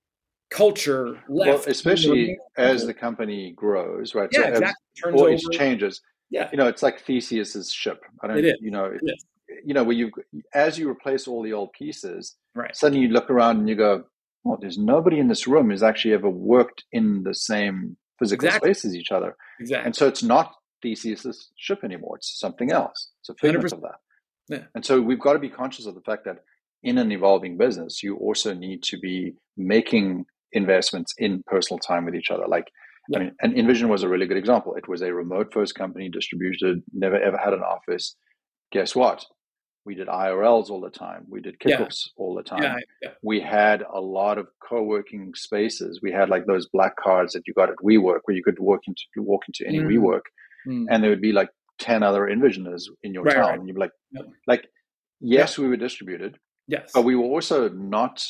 culture left.
Well, especially as the company grows, right?
Yeah,
so
exactly.
As,
Turns
or
over.
it changes.
Yeah.
You know, it's like Theseus's ship. I don't,
it is.
you know,
it
it,
is.
you know, where you, as you replace all the old pieces,
right.
suddenly you look around and you go, oh, there's nobody in this room who's actually ever worked in the same physical
exactly.
space as each other.
Exactly.
And so it's not Theseus's ship anymore. It's something else. It's a figment one hundred percent of that.
Yeah.
And so we've got to be conscious of the fact that in an evolving business, you also need to be making investments in personal time with each other. Like, yeah. I mean, and InVision was a really good example. It was a remote first company, distributed, never ever had an office. Guess what? We did I R Ls all the time. We did kickoffs yeah. all the time.
Yeah, yeah.
We had a lot of co-working spaces. We had like those black cards that you got at WeWork where you could walk into walk into any mm. WeWork mm. and there would be like ten other InVisioners in your right, town. Right. And you'd be like, yep. like, yes, yep. we were distributed.
Yes.
But we were also not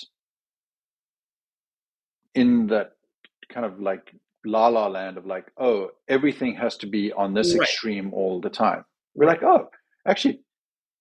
in that kind of like la la land of like, oh, everything has to be on this right. extreme all the time. We're right. like, oh, actually, it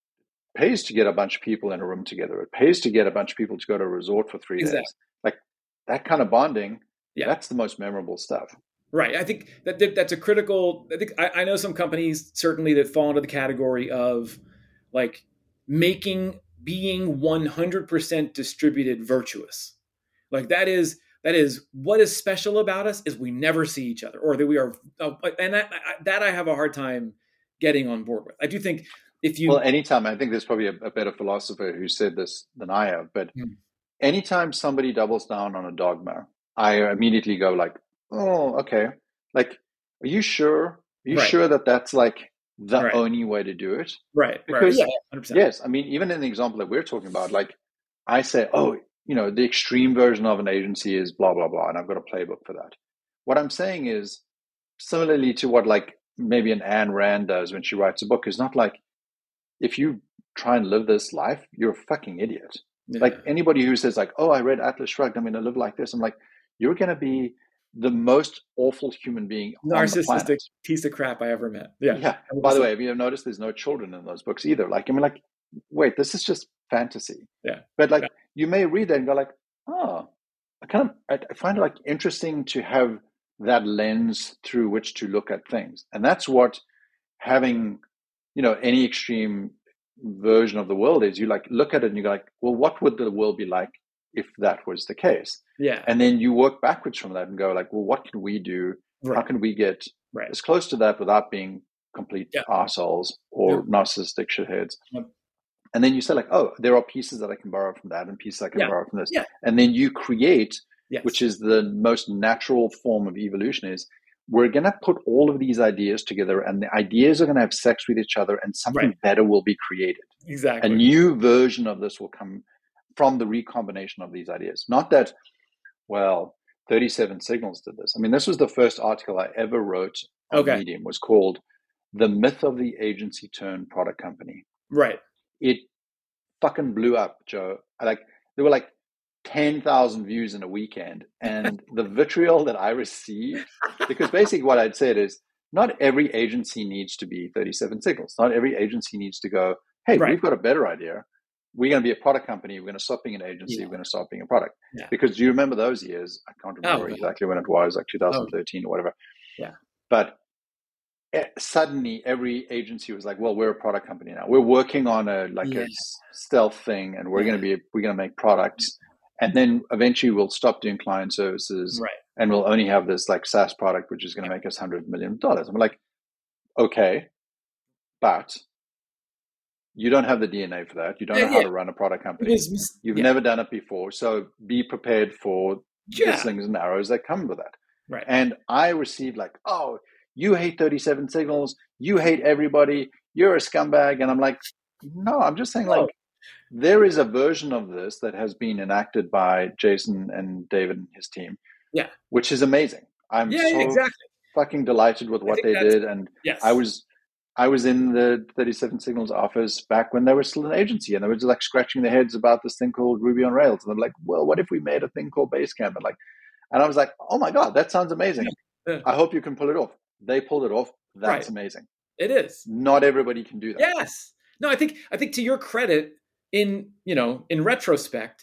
pays to get a bunch of people in a room together. It pays to get a bunch of people to go to a resort for three exactly. days. Like that kind of bonding, yeah. that's the most memorable stuff.
Right. I think that, that that's a critical, I think I, I know some companies certainly that fall into the category of like making being one hundred percent distributed virtuous. Like that is, that is what is special about us is we never see each other or that we are, and that, that I have a hard time getting on board with. I do think if you...
Well, anytime, I think there's probably a, a better philosopher who said this than I have, but mm. anytime somebody doubles down on a dogma, I immediately go like, oh, okay. Like, are you sure? Are you right. sure that that's like the right. only way to do it?
Right.
Because,
right. Yeah, one hundred percent.
Yes, I mean, even in the example that we're talking about, like I say, oh, you know, the extreme version of an agency is blah, blah, blah, and I've got a playbook for that. What I'm saying is, similarly to what like maybe an Ayn Rand does when she writes a book, is not like, if you try and live this life, you're a fucking idiot. Yeah. Like anybody who says like, oh, I read Atlas Shrugged, I'm going to live like this. I'm like, you're going to be the most awful human being
narcissistic piece of crap I ever met. Yeah.
Yeah. By the way, have you noticed there's no children in those books either? Like, I mean, like, wait, this is just fantasy.
Yeah.
But like,
yeah.
you may read that and go like, oh, I kind of, I find it like interesting to have that lens through which to look at things. And that's what having, you know, any extreme version of the world is. You like look at it and you go like, well, what would the world be like if that was the case?
Yeah.
And then you work backwards from that and go like, well, what can we do? Right. How can we get
right.
as close to that without being complete yeah. arseholes or yeah. narcissistic shitheads? Yep. And then you say like, oh, there are pieces that I can borrow from that and pieces I can
yeah.
borrow from this.
Yeah.
And then you create,
yes.
which is the most natural form of evolution, is we're going to put all of these ideas together and the ideas are going to have sex with each other and something
right.
better will be created.
exactly.
A new version of this will come from the recombination of these ideas. Not that, well, thirty-seven Signals did this. I mean, this was the first article I ever wrote on
Okay.
Medium, was called The Myth of the Agency Turned Product Company.
Right.
It fucking blew up, Joe. Like, there were like ten thousand views in a weekend. And the vitriol that I received, because basically what I'd said is, not every agency needs to be thirty-seven Signals. Not every agency needs to go, hey,
Right.
we've got a better idea. We're going to be a product company. We're going to stop being an agency.
Yeah.
We're going to start being a product.
Yeah.
Because do you remember those years? I can't remember
Oh,
exactly when it was, like two thousand thirteen
oh.
or whatever.
Yeah.
But suddenly every agency was like, well, we're a product company now. We're working on a like
Yeah.
a stealth thing, and we're
Yeah.
going to be we're going to make products. And then eventually we'll stop doing client services,
Right.
and we'll only have this like SaaS product, which is going to make us one hundred million dollars. I'm like, okay, but you don't have the D N A for that. You don't
Yeah,
know how
yeah.
to run a product
It
company.
was,
You've
yeah.
never done it before. So be prepared for
Yeah.
the slings and arrows that come with that.
Right.
And I received like, oh, you hate thirty-seven Signals. You hate everybody. You're a scumbag. And I'm like, no, I'm just saying
Oh.
like, there is a version of this that has been enacted by Jason and David and his team.
Yeah.
Which is amazing. I'm
Yeah,
so
exactly.
fucking delighted with
I
what
think
they
that's-
did. And
Yes.
I was I was in the thirty-seven Signals office back when they were still an agency, and they were just like scratching their heads about this thing called Ruby on Rails. And they're like, well, what if we made a thing called Basecamp? And like, and I was like, oh my God, that sounds amazing.
Yeah.
I hope you can pull it off. They pulled it off. That's
Right.
amazing.
It is.
Not everybody can do that.
Yes. No, I think I think to your credit, in you know, in retrospect,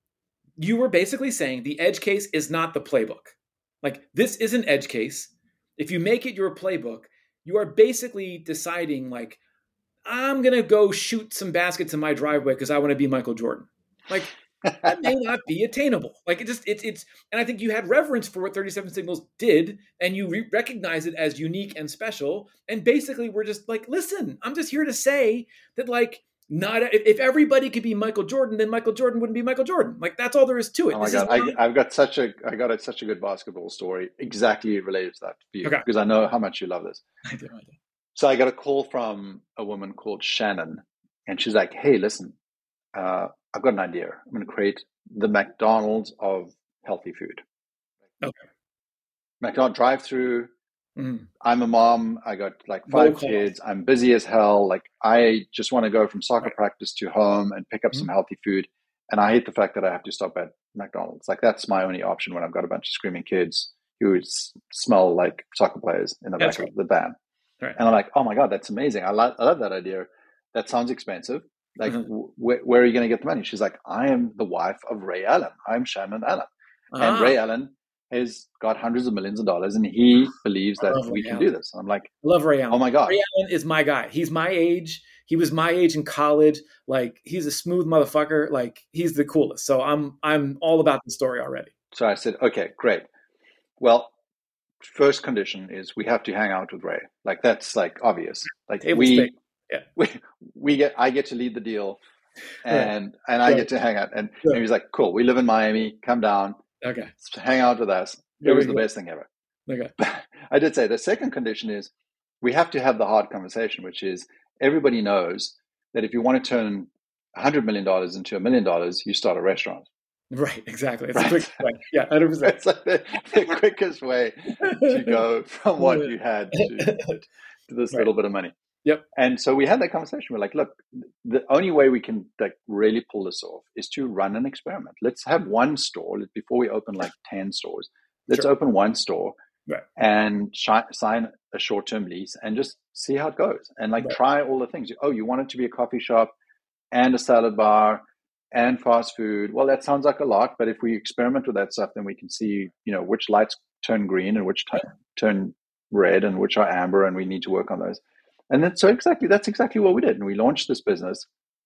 you were basically saying the edge case is not the playbook. Like, this is an edge case. If you make it your playbook, you are basically deciding, like, I'm going to go shoot some baskets in my driveway because I want to be Michael Jordan. Like, that may not be attainable. Like, it just, it's, it's, and I think you had reverence for what thirty-seven Signals did, and you re- recognize it as unique and special. And basically, we're just like, listen, I'm just here to say that, like, not if, if everybody could be Michael Jordan, then Michael Jordan wouldn't be Michael Jordan. Like, that's all there is to it.
Oh my
This
God,
is not-
I, I've got such a I got a, such a good basketball story exactly related to that for you,
Okay.
because I know how much you love this.
I do, I do.
So I got a call from a woman called Shannon, and she's like, hey, listen, uh, I've got an idea. I'm going to create the McDonald's of healthy food.
Okay.
McDonald's drive-through.
Mm.
I'm a mom. I got like five
Local.
kids. I'm busy as hell. Like, I just want to go from soccer
Right.
practice to home and pick up
Mhm.
some healthy food. And I hate the fact that I have to stop at McDonald's. Like, that's my only option when I've got a bunch of screaming kids who s- smell like soccer players in the
That's
back
right.
of the van.
Right.
And I'm like, oh my God, that's amazing. I, lo- I love that idea. That sounds expensive. Like,
Mhm.
w- wh- where are you going to get the money? She's like, I am the wife of Ray Allen. I'm Shannon Allen. And
Ah,
Ray Allen has got hundreds of millions of dollars, and he believes
I
that
love
we
Ray
can
Allen.
do this. I'm like,
I love Ray Allen.
oh my God.
Ray Allen is my guy. He's my age. He was my age in college. Like, he's a smooth motherfucker. Like, he's the coolest. So I'm I'm all about the story already.
So I said, okay, great. Well, first condition is we have to hang out with Ray. Like, that's like obvious. Like,
Table
we,
stake. Yeah.
we we get I get to lead the deal,
Right.
and and I
Right.
get to hang out. And,
Right.
and he's like, cool. We live in Miami. Come down,
Okay.
hang out with us. It
There
was
we
the
go.
best thing ever.
Okay.
I did say the second condition is we have to have the hard conversation, which is everybody knows that if you want to turn one hundred million dollars into a million dollars, you start a restaurant.
Right. Exactly. It's
Right.
a quick way. Yeah. one hundred percent.
It's like the, the quickest way to go from what you had to, to this
Right.
little bit of money.
Yep.
And so we had that conversation. We're like, look, the only way we can like really pull this off is to run an experiment. Let's have one store before we open like ten stores. Let's
Sure.
open one store
Right.
and shi- sign a short-term lease and just see how it goes. And like
Right.
try all the things. Oh, you want it to be a coffee shop and a salad bar and fast food. Well, that sounds like a lot, but if we experiment with that stuff, then we can see, you know, which lights turn green and which t- turn red and which are amber, and we need to work on those. And then, so exactly, that's exactly what we did. And we launched this business,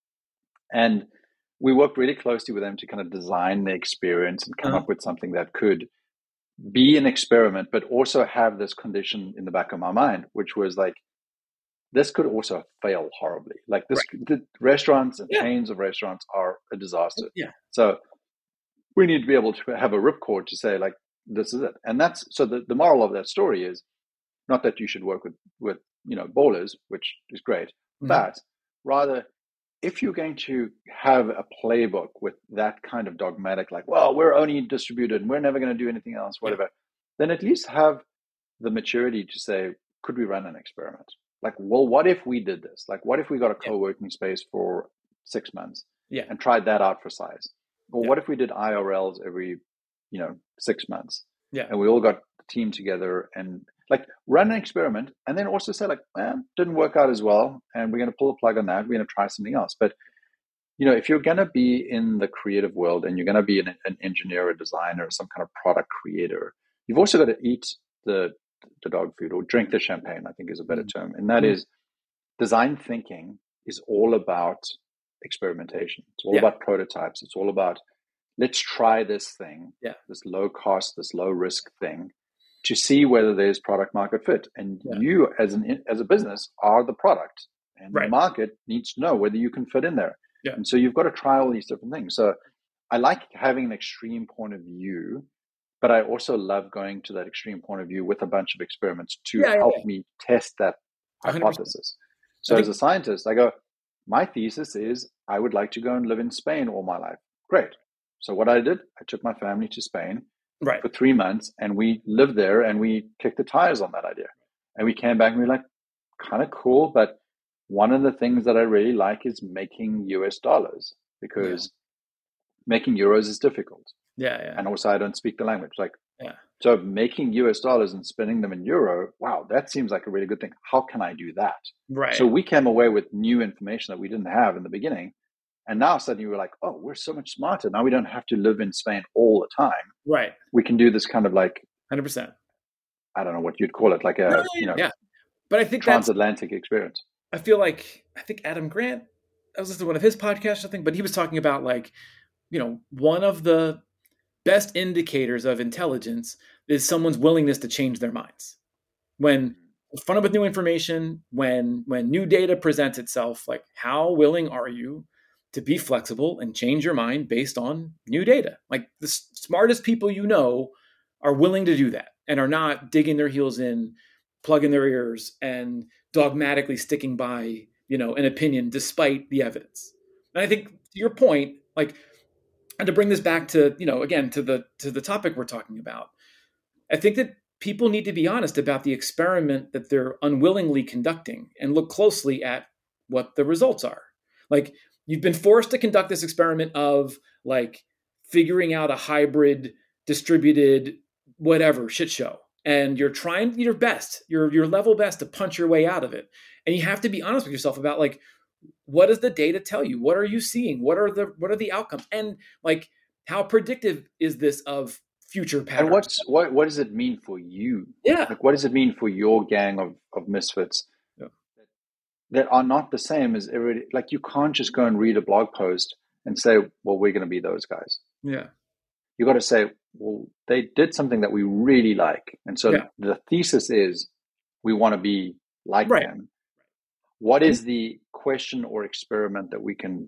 and we worked really closely with them to kind of design the experience and come
Uh-huh.
up with something that could be an experiment, but also have this condition in the back of my mind, which was like, this could also fail horribly. Like this, the restaurants and
Yeah.
chains of restaurants are a disaster.
Yeah.
So we need to be able to have a ripcord to say like, this is it. And that's, so the, the moral of that story is not that you should work with, with, you know, ballers, which is great,
Mhm.
but rather if you're going to have a playbook with that kind of dogmatic, like, well, we're only distributed and we're never going to do anything else, whatever, yeah. then at least have the maturity to say, could we run an experiment? Like, well, what if we did this? Like, what if we got a co-working yeah. space for six months
yeah.
and tried that out for size? Or
yeah.
what if we did I R Ls every, you know, six months?
Yeah.
And we all got a team together and like run an experiment and then also say like, eh, didn't work out as well. And we're going to pull a plug on that. We're going to try something else. But, you know, if you're going to be in the creative world and you're going to be an, an engineer, a designer, some kind of product creator, you've also got to eat the, the dog food or drink the champagne, I think is a better mm-hmm. term. And that mm-hmm. is design thinking is all about experimentation. It's all yeah. about prototypes. It's all about, let's try this thing,
yeah.
this low cost, this low risk thing, to see whether there's product market fit. And yeah. you as an as a business are the product, and
right.
the market needs to know whether you can fit in there.
Yeah.
And so you've got to try all these different things. So I like having an extreme point of view, but I also love going to that extreme point of view with a bunch of experiments to
yeah,
help
yeah.
me test that
one hundred percent.
hypothesis. So think- as a scientist, I go, my thesis is I would like to go and live in Spain all my life. Great. So what I did, I took my family to Spain
right.
for three months and we lived there and we kicked the tires on that idea. And we came back and we were like, kind of cool. But one of the things that I really like is making U S dollars because yeah. making euros is difficult.
Yeah, yeah.
And also I don't speak the language. Like,
yeah.
So making U S dollars and spending them in euro, wow, that seems like a really good thing. How can I do that?
Right.
So we came away with new information that we didn't have in the beginning. And now suddenly we're like, oh, we're so much smarter. Now we don't have to live in Spain all the time.
Right.
We can do this kind of like,
one hundred percent.
I don't know what you'd call it, like a, you know,
yeah. But I think
transatlantic that's, experience.
I feel like, I think Adam Grant, I was listening to one of his podcasts, I think, but he was talking about like, you know, one of the best indicators of intelligence is someone's willingness to change their minds. When confronted with new information, when when new data presents itself, like how willing are you to be flexible and change your mind based on new data? Like the s- smartest people you know are willing to do that and are not digging their heels in, plugging their ears, and dogmatically sticking by, you know, an opinion despite the evidence. And I think to your point, like, and to bring this back to, you know, again, to the to the topic we're talking about, I think that people need to be honest about the experiment that they're unwillingly conducting and look closely at what the results are. Like, you've been forced to conduct this experiment of like figuring out a hybrid, distributed, whatever shit show. And you're trying your best, your your level best to punch your way out of it. And you have to be honest with yourself about like, what does the data tell you? What are you seeing? What are the what are the outcomes? And like, how predictive is this of future patterns?
And what's what what does it mean for you?
Yeah.
Like, what does it mean for your gang of, of misfits
yeah.
that are not the same as everybody? Like, you can't just go and read a blog post and say, well, we're going to be those guys.
Yeah.
You got to say, well, they did something that we really like. And so
yeah.
the thesis is we want to be like
right.
them. What is the question or experiment that we can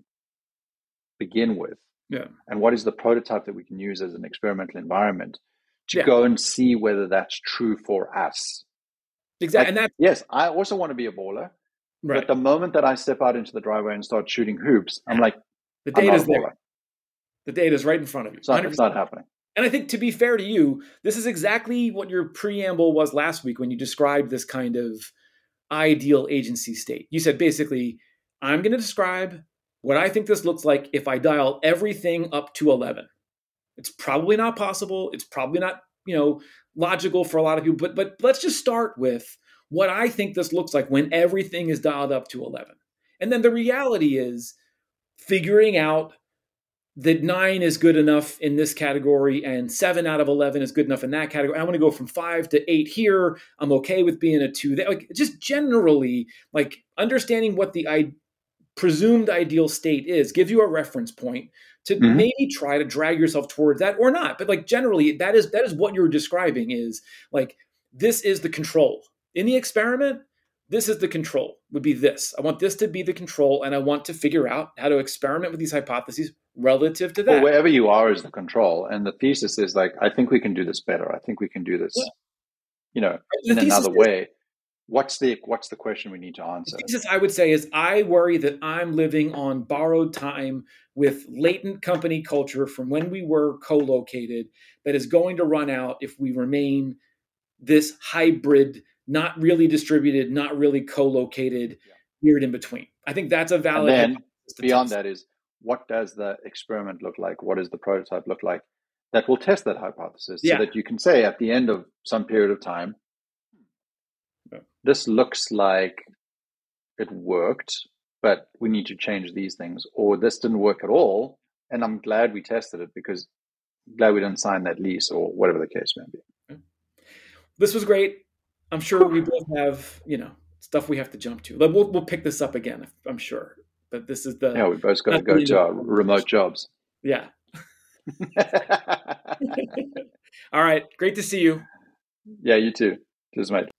begin with?
Yeah.
And what is the prototype that we can use as an experimental environment to
yeah.
go and see whether that's true for us?
Exactly.
Like,
and that
yes, I also want to be a baller.
Right.
But the moment that I step out into the driveway and start shooting hoops, I'm like,
the
I'm
data's
not a baller.
there. The data's right in front of you.
It's not, it's not happening.
And I think, to be fair to you, this is exactly what your preamble was last week when you described this kind of ideal agency state. You said basically, I'm going to describe what I think this looks like if I dial everything up to eleven. It's probably not possible. It's probably not, you know, logical for a lot of people, but but let's just start with what I think this looks like when everything is dialed up to eleven. And then the reality is figuring out that nine is good enough in this category and seven out of eleven is good enough in that category. I want to go from five to eight here. I'm okay with being a two there. Like, just generally, like, understanding what the I- presumed ideal state is gives you a reference point to mm-hmm. maybe try to drag yourself towards that or not. But like, generally, that is that is what you're describing is like, this is the control. In the experiment, this is the control, would be this. I want this to be the control, and I want to figure out how to experiment with these hypotheses relative to that.
Well, wherever you are is the control. And the thesis is like, I think we can do this better. I think we can do this, yeah. you know, in another way. what's the what's the question we need to answer?
The thesis I would say is I worry that I'm living on borrowed time with latent company culture from when we were co-located that is going to run out if we remain this hybrid, not really distributed, not really co-located, yeah. Weird in between. I think that's a valid.
And then beyond that is, what does the experiment look like? What does the prototype look like that will test that hypothesis, yeah. so that you can say at the end of some period of time, yeah. this looks like it worked, but we need to change these things, or this didn't work at all, and I'm glad we tested it because I'm glad we didn't sign that lease, or whatever the case may be.
This was great. I'm sure we both have, you know, stuff we have to jump to. We'll we'll pick this up again, I'm sure. But this is the
yeah. We both got to go to our remote jobs.
Yeah. All right. Great to see you.
Yeah, you too. Cheers, mate.